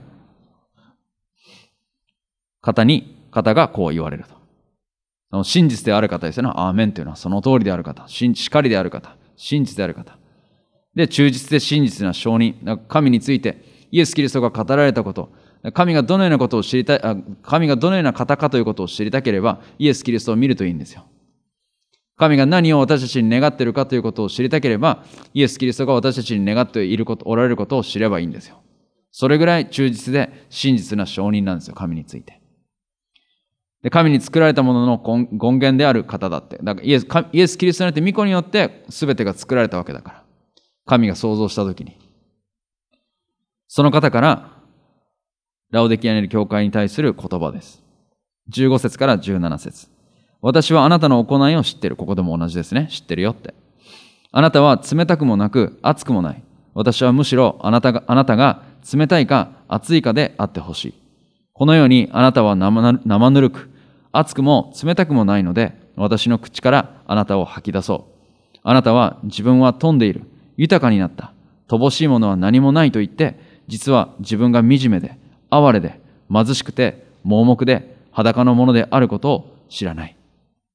方に、方がこう言われると。その真実である方ですよね。アーメンというのはその通りである方、しかりである方、真実である方。で、忠実で真実な証人、神についてイエス・キリストが語られたこと、神がどのようなことを知りたい、神がどのような方かということを知りたければ、イエス・キリストを見るといいんですよ。神が何を私たちに願っているかということを知りたければ、イエス・キリストが私たちに願っていること、おられることを知ればいいんですよ。それぐらい忠実で真実な証人なんですよ、神について。で、神に作られたものの根源である方だって。だからイエス、イエス・キリストによって御子によって全てが作られたわけだから。神が創造したときに。その方から、ラオデキアにいる教会に対する言葉です。じゅうご節からじゅうなな節。私はあなたの行いを知っている。ここでも同じですね。知ってるよって。あなたは冷たくもなく熱くもない。私はむしろあなたが、あなたが冷たいか熱いかであってほしい。このようにあなたは生、生ぬるく、熱くも冷たくもないので、私の口からあなたを吐き出そう。あなたは自分は富んでいる。豊かになった。乏しいものは何もないと言って、実は自分が惨めで、哀れで、貧しくて、盲目で、裸のものであることを知らない。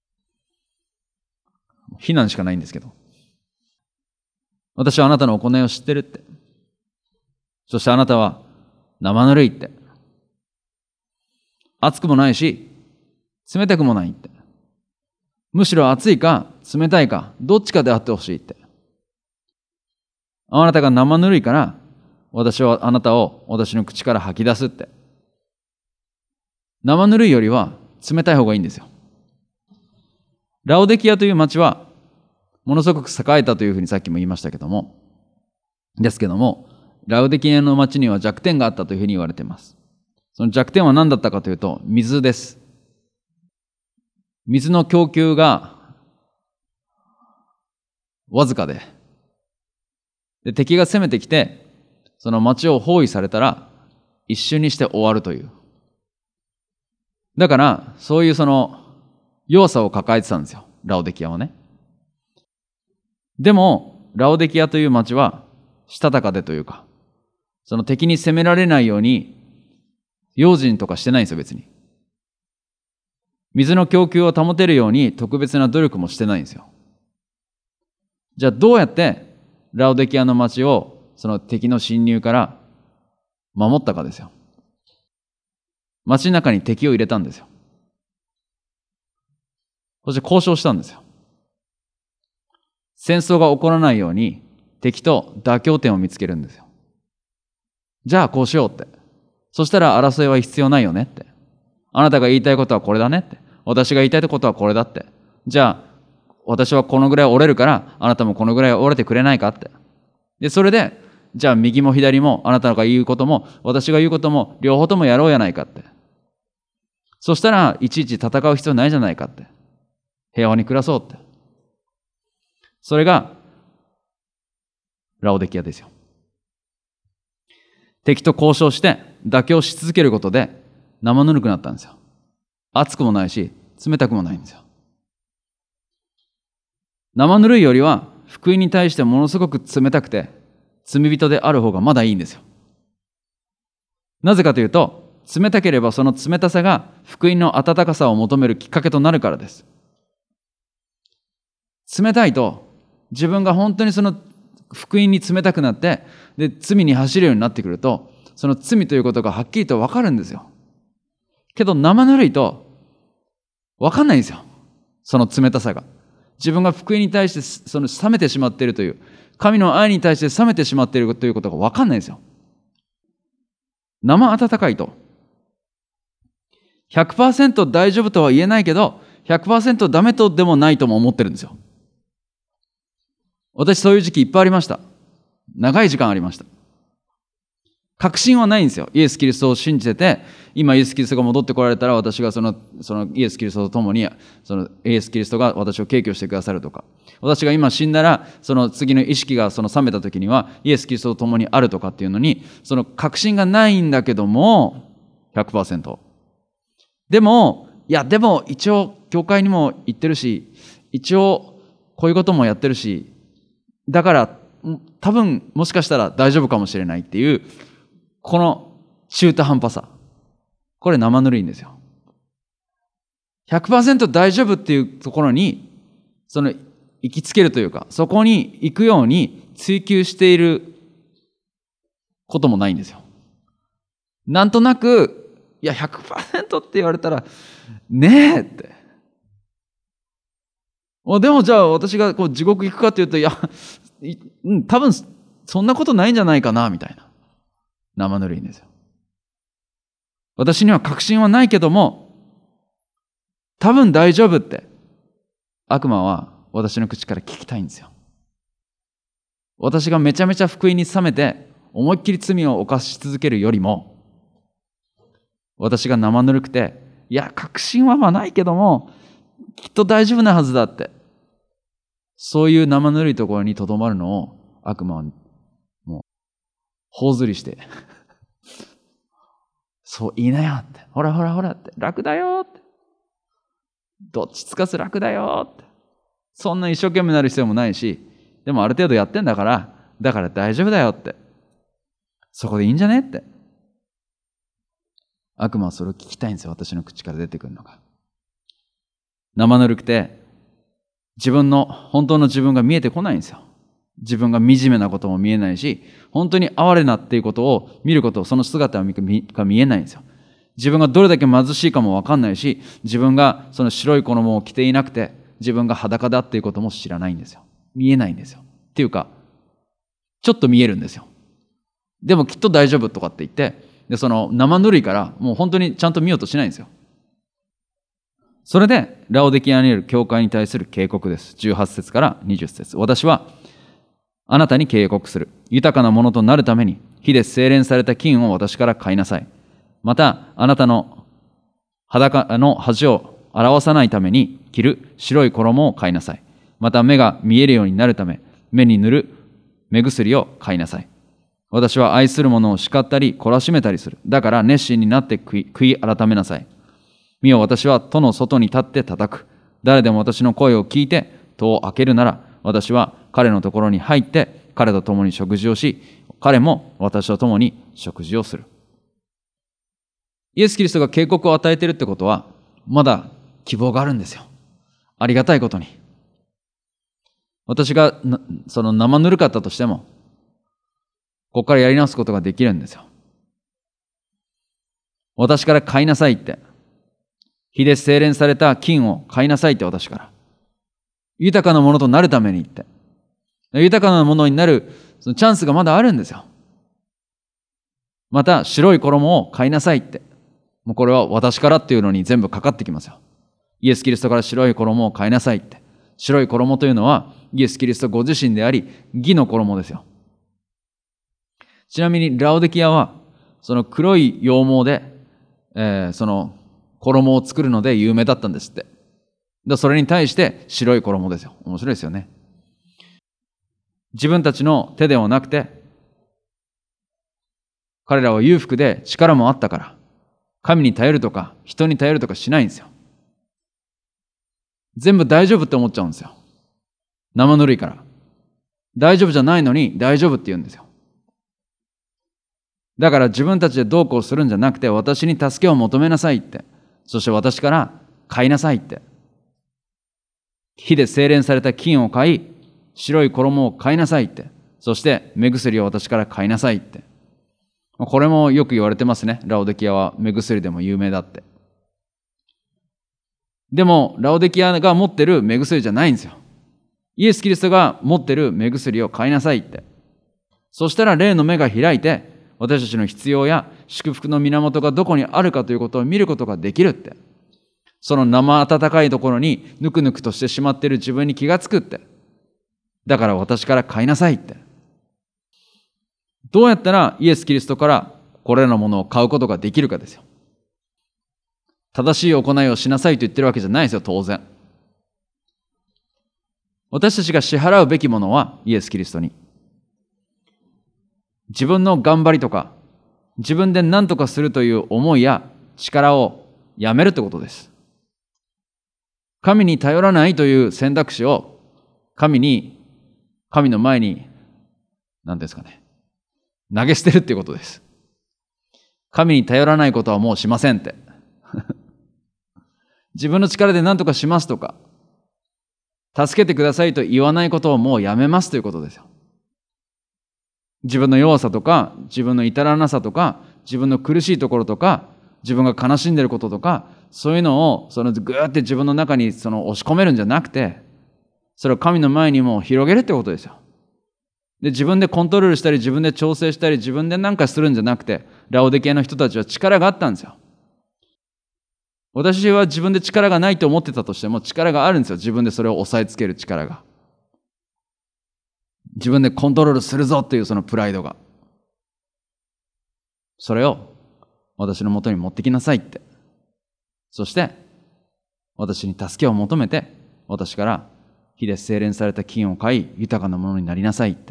非難しかないんですけど。私はあなたの行いを知ってるって。そしてあなたは生ぬるいって。熱くもないし、冷たくもないって。むしろ熱いか冷たいか、どっちかであってほしいって。あなたが生ぬるいから、私はあなたを私の口から吐き出すって。生ぬるいよりは冷たい方がいいんですよ。ラオデキアという町はものすごく栄えたというふうにさっきも言いましたけども、ですけども、ラオデキアの町には弱点があったというふうに言われています。その弱点は何だったかというと、水です。水の供給がわずかで、で敵が攻めてきて、その町を包囲されたら一瞬にして終わるという。だから、そういうその弱さを抱えてたんですよ、ラオデキアはね。でも、ラオデキアという町は、したたかでというか、その敵に攻められないように、用心とかしてないんですよ、別に。水の供給を保てるように特別な努力もしてないんですよ。じゃあどうやってラオデキアの町をその敵の侵入から守ったかですよ。町の中に敵を入れたんですよ。そして交渉したんですよ。戦争が起こらないように敵と妥協点を見つけるんですよ。じゃあこうしようって。そしたら争いは必要ないよねって。あなたが言いたいことはこれだねって。私が言いたいことはこれだって。じゃあ私はこのぐらい折れるからあなたもこのぐらい折れてくれないかって。で、それでじゃあ右も左もあなたが言うことも私が言うことも両方ともやろうやないかって。そしたらいちいち戦う必要ないじゃないかって。平和に暮らそうって。それがラオデキアですよ。敵と交渉して妥協し続けることで生ぬるくなったんですよ。熱くもないし冷たくもないんですよ。生ぬるいよりは福音に対してものすごく冷たくて罪人である方がまだいいんですよ。なぜかというと、冷たければその冷たさが福音の温かさを求めるきっかけとなるからです。冷たいと自分が本当にその福音に冷たくなってで罪に走るようになってくると、その罪ということがはっきりと分かるんですよ。けど生ぬるいと分かんないんですよ、その冷たさが。自分が福音に対してその冷めてしまっているという、神の愛に対して冷めてしまっているということが分かんないんですよ。生温かいと ひゃくパーセント 大丈夫とは言えないけど ひゃくパーセント ダメとでもないとも思ってるんですよ。私そういう時期いっぱいありました。長い時間ありました。確信はないんですよ。イエス・キリストを信じてて、今イエス・キリストが戻ってこられたら私がその、そのイエス・キリストと共にそのイエス・キリストが私を敬居してくださるとか、私が今死んだらその次の意識がその覚めた時にはイエス・キリストと共にあるとかっていうのに、その確信がないんだけども ひゃくパーセント。 でもいやでも一応教会にも行ってるし、一応こういうこともやってるし、だから多分もしかしたら大丈夫かもしれないっていうこの中途半端さ、これ生ぬるいんですよ。 ひゃくパーセント 大丈夫っていうところにその行きつけるというか、そこに行くように追求していることもないんですよ。なんとなくいや ひゃくパーセント って言われたらねえって、でもじゃあ私がこう地獄行くかっていうと、いやうん多分そんなことないんじゃないかなみたいな、生ぬるいんですよ。私には確信はないけども多分大丈夫って悪魔は私の口から聞きたいんですよ。私がめちゃめちゃ福音に冷めて思いっきり罪を犯し続けるよりも、私が生ぬるくていや確信はまあないけどもきっと大丈夫なはずだって、そういう生ぬるいところにとどまるのを悪魔はもう頬ずりしてそう言いなよって、ほらほらほらって楽だよって、どっちつかず楽だよって、そんな一生懸命なる必要もないし、でもある程度やってんだからだから大丈夫だよって、そこでいいんじゃねって、悪魔はそれを聞きたいんですよ。私の口から出てくるのが生ぬるくて自分の本当の自分が見えてこないんですよ。自分が惨めなことも見えないし、本当に哀れなっていうことを見ること、その姿が見えないんですよ。自分がどれだけ貧しいかも分かんないし、自分がその白い衣を着ていなくて自分が裸だっていうことも知らないんですよ。見えないんですよ。っていうかちょっと見えるんですよ。でもきっと大丈夫とかって言って、でその生ぬるいからもう本当にちゃんと見ようとしないんですよ。それでラオデキアにいる教会に対する警告です。じゅうはち節からにじゅっ節。私はあなたに警告する。豊かなものとなるために火で精錬された金を私から買いなさい。またあなたの裸の恥を表さないために着る白い衣を買いなさい。また目が見えるようになるため目に塗る目薬を買いなさい。 私は愛する者を叱ったり懲らしめたりする。だから熱心になって悔い、悔い改めなさい。見よ、私は戸の外に立って叩く。誰でも私の声を聞いて戸を開けるなら、私は彼のところに入って彼と共に食事をし、彼も私と共に食事をする。イエス・キリストが警告を与えているってことは、まだ希望があるんですよ。ありがたいことに。私がその生ぬるかったとしても、ここからやり直すことができるんですよ。私から買いなさいって。火で精錬された金を買いなさいって、私から。豊かなものとなるためにって。豊かなものになるそのチャンスがまだあるんですよ。また、白い衣を買いなさいって。もうこれは私からっていうのに全部かかってきますよ。イエス・キリストから白い衣を買いなさいって。白い衣というのは、イエス・キリストご自身であり、義の衣ですよ。ちなみに、ラオデキアは、その黒い羊毛で、えー、その衣を作るので有名だったんですって。だそれに対して白い衣ですよ。面白いですよね。自分たちの手ではなくて、彼らは裕福で力もあったから、神に頼るとか人に頼るとかしないんですよ。全部大丈夫って思っちゃうんですよ。生ぬるいから。大丈夫じゃないのに大丈夫って言うんですよ。だから自分たちでどうこうするんじゃなくて、私に助けを求めなさいって。そして私から買いなさいって。火で精錬された金を買い、白い衣を買いなさいって。そして目薬を私から買いなさいって。これもよく言われてますね。ラオデキアは目薬でも有名だって。でも、ラオデキアが持ってる目薬じゃないんですよ。イエス・キリストが持ってる目薬を買いなさいって。そしたら霊の目が開いて、私たちの必要や祝福の源がどこにあるかということを見ることができるって。その生温かいところにぬくぬくとしてしまっている自分に気がつくって。だから私から買いなさいって。どうやったらイエス・キリストからこれらのものを買うことができるかですよ。正しい行いをしなさいと言ってるわけじゃないですよ、当然。私たちが支払うべきものはイエス・キリストに。自分の頑張りとか、自分で何とかするという思いや力をやめるということです。神に頼らないという選択肢を神に、神の前に、何ですかね、投げ捨てるっていうことです。神に頼らないことはもうしませんって。自分の力で何とかしますとか、助けてくださいと言わないことをもうやめますということですよ。自分の弱さとか、自分の至らなさとか、自分の苦しいところとか、自分が悲しんでいることとか、そういうのをそのぐーって自分の中にその押し込めるんじゃなくて、それを神の前にも広げるってことですよ。で、自分でコントロールしたり、自分で調整したり、自分で何かするんじゃなくて、ラオデキアの人たちは力があったんですよ。私は自分で力がないと思ってたとしても、力があるんですよ。自分でそれを押さえつける力が。自分でコントロールするぞっていうそのプライドが。それを私の元に持ってきなさいって。そして、私に助けを求めて、私から火で精錬された金を買い、豊かなものになりなさいって。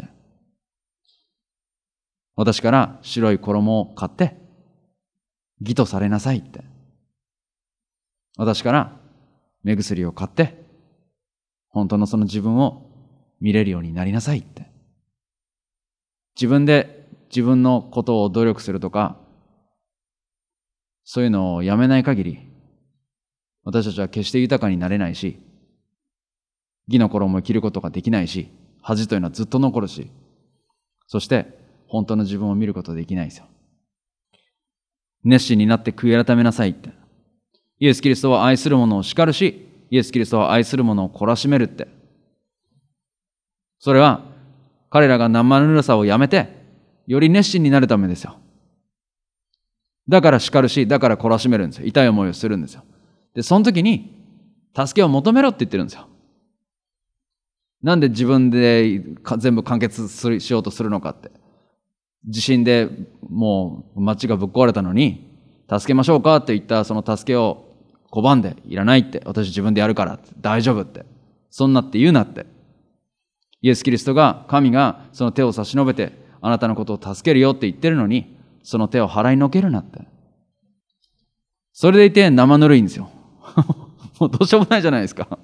私から白い衣を買って、義とされなさいって。私から目薬を買って、本当のその自分を見れるようになりなさいって。自分で自分のことを努力するとか、そういうのをやめない限り、私たちは決して豊かになれないし、義の衣を着ることができないし、恥というのはずっと残るし、そして本当の自分を見ることができないですよ。熱心になって悔い改めなさいって。イエス・キリストは愛する者を叱るし、イエス・キリストは愛する者を懲らしめるって。それは彼らが生ぬるさをやめて、より熱心になるためですよ。だから叱るし、だから懲らしめるんですよ。痛い思いをするんですよ。で、その時に助けを求めろって言ってるんですよ。なんで自分で全部完結するしようとするのかって。地震でもう街がぶっ壊れたのに、助けましょうかって言ったその助けを拒んで、いらないって、私自分でやるからって、大丈夫って、そんなって言うなって。イエス・キリストが、神がその手を差し伸べて、 あなたのことを助けるよって言ってるのに、その手を払いのけるなって。それでいて生ぬるいんですよ。もうどうしようもないじゃないですか。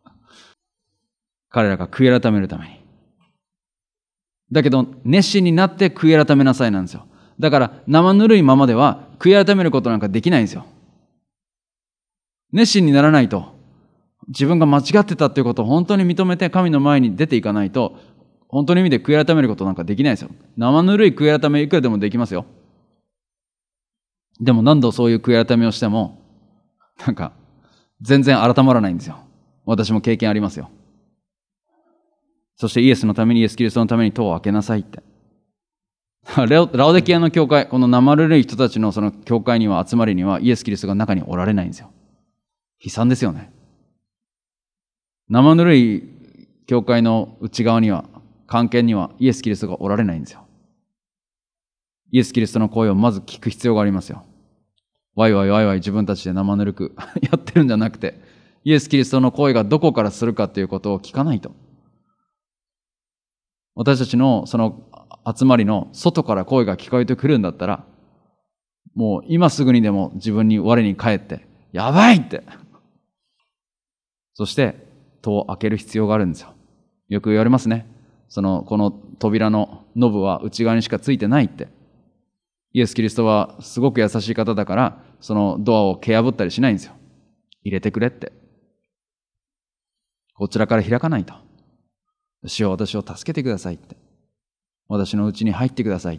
彼らが悔い改めるために。だけど熱心になって悔い改めなさいなんですよ。だから生ぬるいままでは悔い改めることなんかできないんですよ。熱心にならないと、自分が間違ってたということを本当に認めて神の前に出ていかないと、本当の意味で悔い改めることなんかできないですよ。生ぬるい悔い改めいくらでもできますよ。でも何度そういう悔い改めをしても、なんか全然改まらないんですよ。私も経験ありますよ。そしてイエスのために、イエス・キリストのために戸を開けなさいって。ラオデキアの教会、この生ぬるい人たちのその教会には、集まりにはイエス・キリストが中におられないんですよ。悲惨ですよね。生ぬるい教会の内側には、関係にはイエス・キリストがおられないんですよ。イエス・キリストの声をまず聞く必要がありますよ。ワイワイワイワイ自分たちで生ぬるくやってるんじゃなくて、イエス・キリストの声がどこからするかということを聞かないと。私たちのその集まりの外から声が聞こえてくるんだったら、もう今すぐにでも自分に我に返って、やばいって。そして戸を開ける必要があるんですよ。よく言われますね。その、この扉のノブは内側にしかついてないって。イエス・キリストはすごく優しい方だから、そのドアを蹴破ったりしないんですよ。入れてくれって。こちらから開かないと。主よ、私を助けてくださいって。私のうちに入ってくださいって。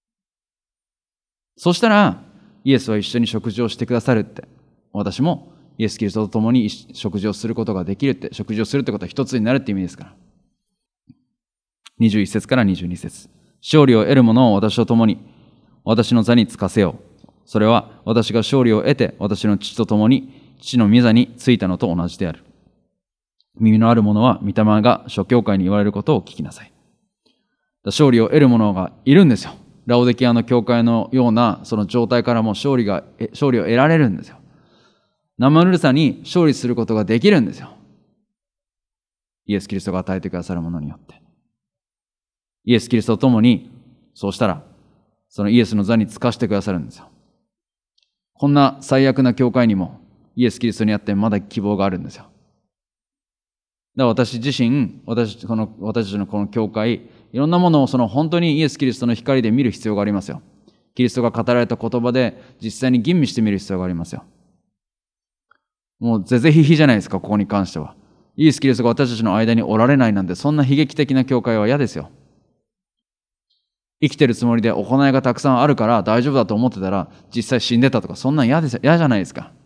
そしたら、イエスは一緒に食事をしてくださるって。私もイエス・キリストと共に食事をすることができるって。食事をするってことは一つになるって意味ですから。にじゅういっ節からにじゅうに節。勝利を得る者を私と共に、私の座につかせよう。それは私が勝利を得て、私の父と共に、父の御座についたのと同じである。耳のある者は、御霊が諸教会に言われることを聞きなさい。勝利を得る者がいるんですよ。ラオデキアの教会のようなその状態からも勝利が、勝利を得られるんですよ。生ぬるさに勝利することができるんですよ。イエス・キリストが与えてくださるものによって。イエス・キリストと共に、そうしたら、そのイエスの座につかしてくださるんですよ。こんな最悪な教会にも、イエス・キリストにあってまだ希望があるんですよ。だから私自身、私、この、私たちのこの教会、いろんなものをその本当にイエス・キリストの光で見る必要がありますよ。キリストが語られた言葉で実際に吟味してみる必要がありますよ。もうぜぜひひじゃないですか、ここに関しては。イエス・キリストが私たちの間におられないなんて、そんな悲劇的な教会は嫌ですよ。生きてるつもりで行いがたくさんあるから大丈夫だと思ってたら、実際死んでたとか、そんなん嫌です、嫌じゃないですか。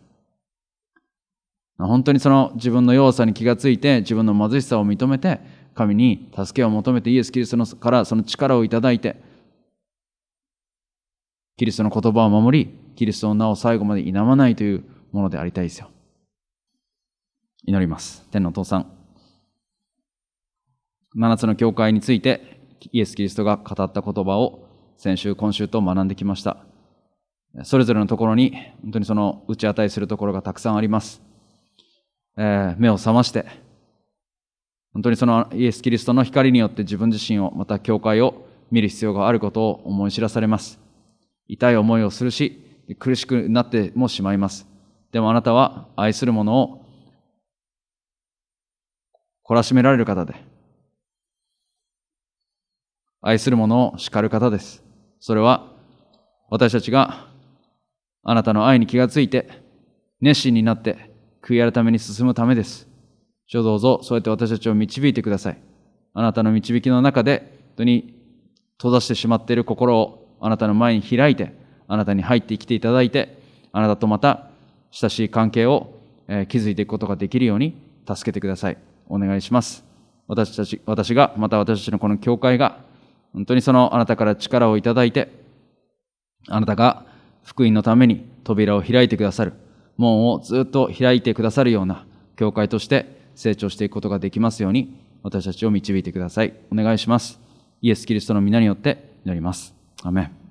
本当にその自分の弱さに気がついて、自分の貧しさを認めて、神に助けを求めてイエス・キリストのからその力をいただいて、キリストの言葉を守り、キリストの名を最後まで否まないというものでありたいですよ。祈ります。天のお父さん、七つの教会についてイエス・キリストが語った言葉を先週今週と学んできました。それぞれのところに本当にその打ち値するところがたくさんあります。えー、目を覚まして本当にそのイエス・キリストの光によって自分自身をまた教会を見る必要があることを思い知らされます。痛い思いをするし苦しくなってもしまいます。でもあなたは愛する者を懲らしめられる方で、愛する者を叱る方です。それは私たちがあなたの愛に気がついて熱心になって悔い改めに進むためです。主よどうぞそうやって私たちを導いてください。あなたの導きの中で本当に閉ざしてしまっている心をあなたの前に開いて、あなたに入ってきていただいて、あなたとまた親しい関係を築いていくことができるように助けてください。お願いします。私たち、私が、また私たちのこの教会が本当にそのあなたから力をいただいて、あなたが福音のために扉を開いてくださる、門をずっと開いてくださるような教会として成長していくことができますように、私たちを導いてください。お願いします。イエス・キリストの皆によって祈ります。アーメン。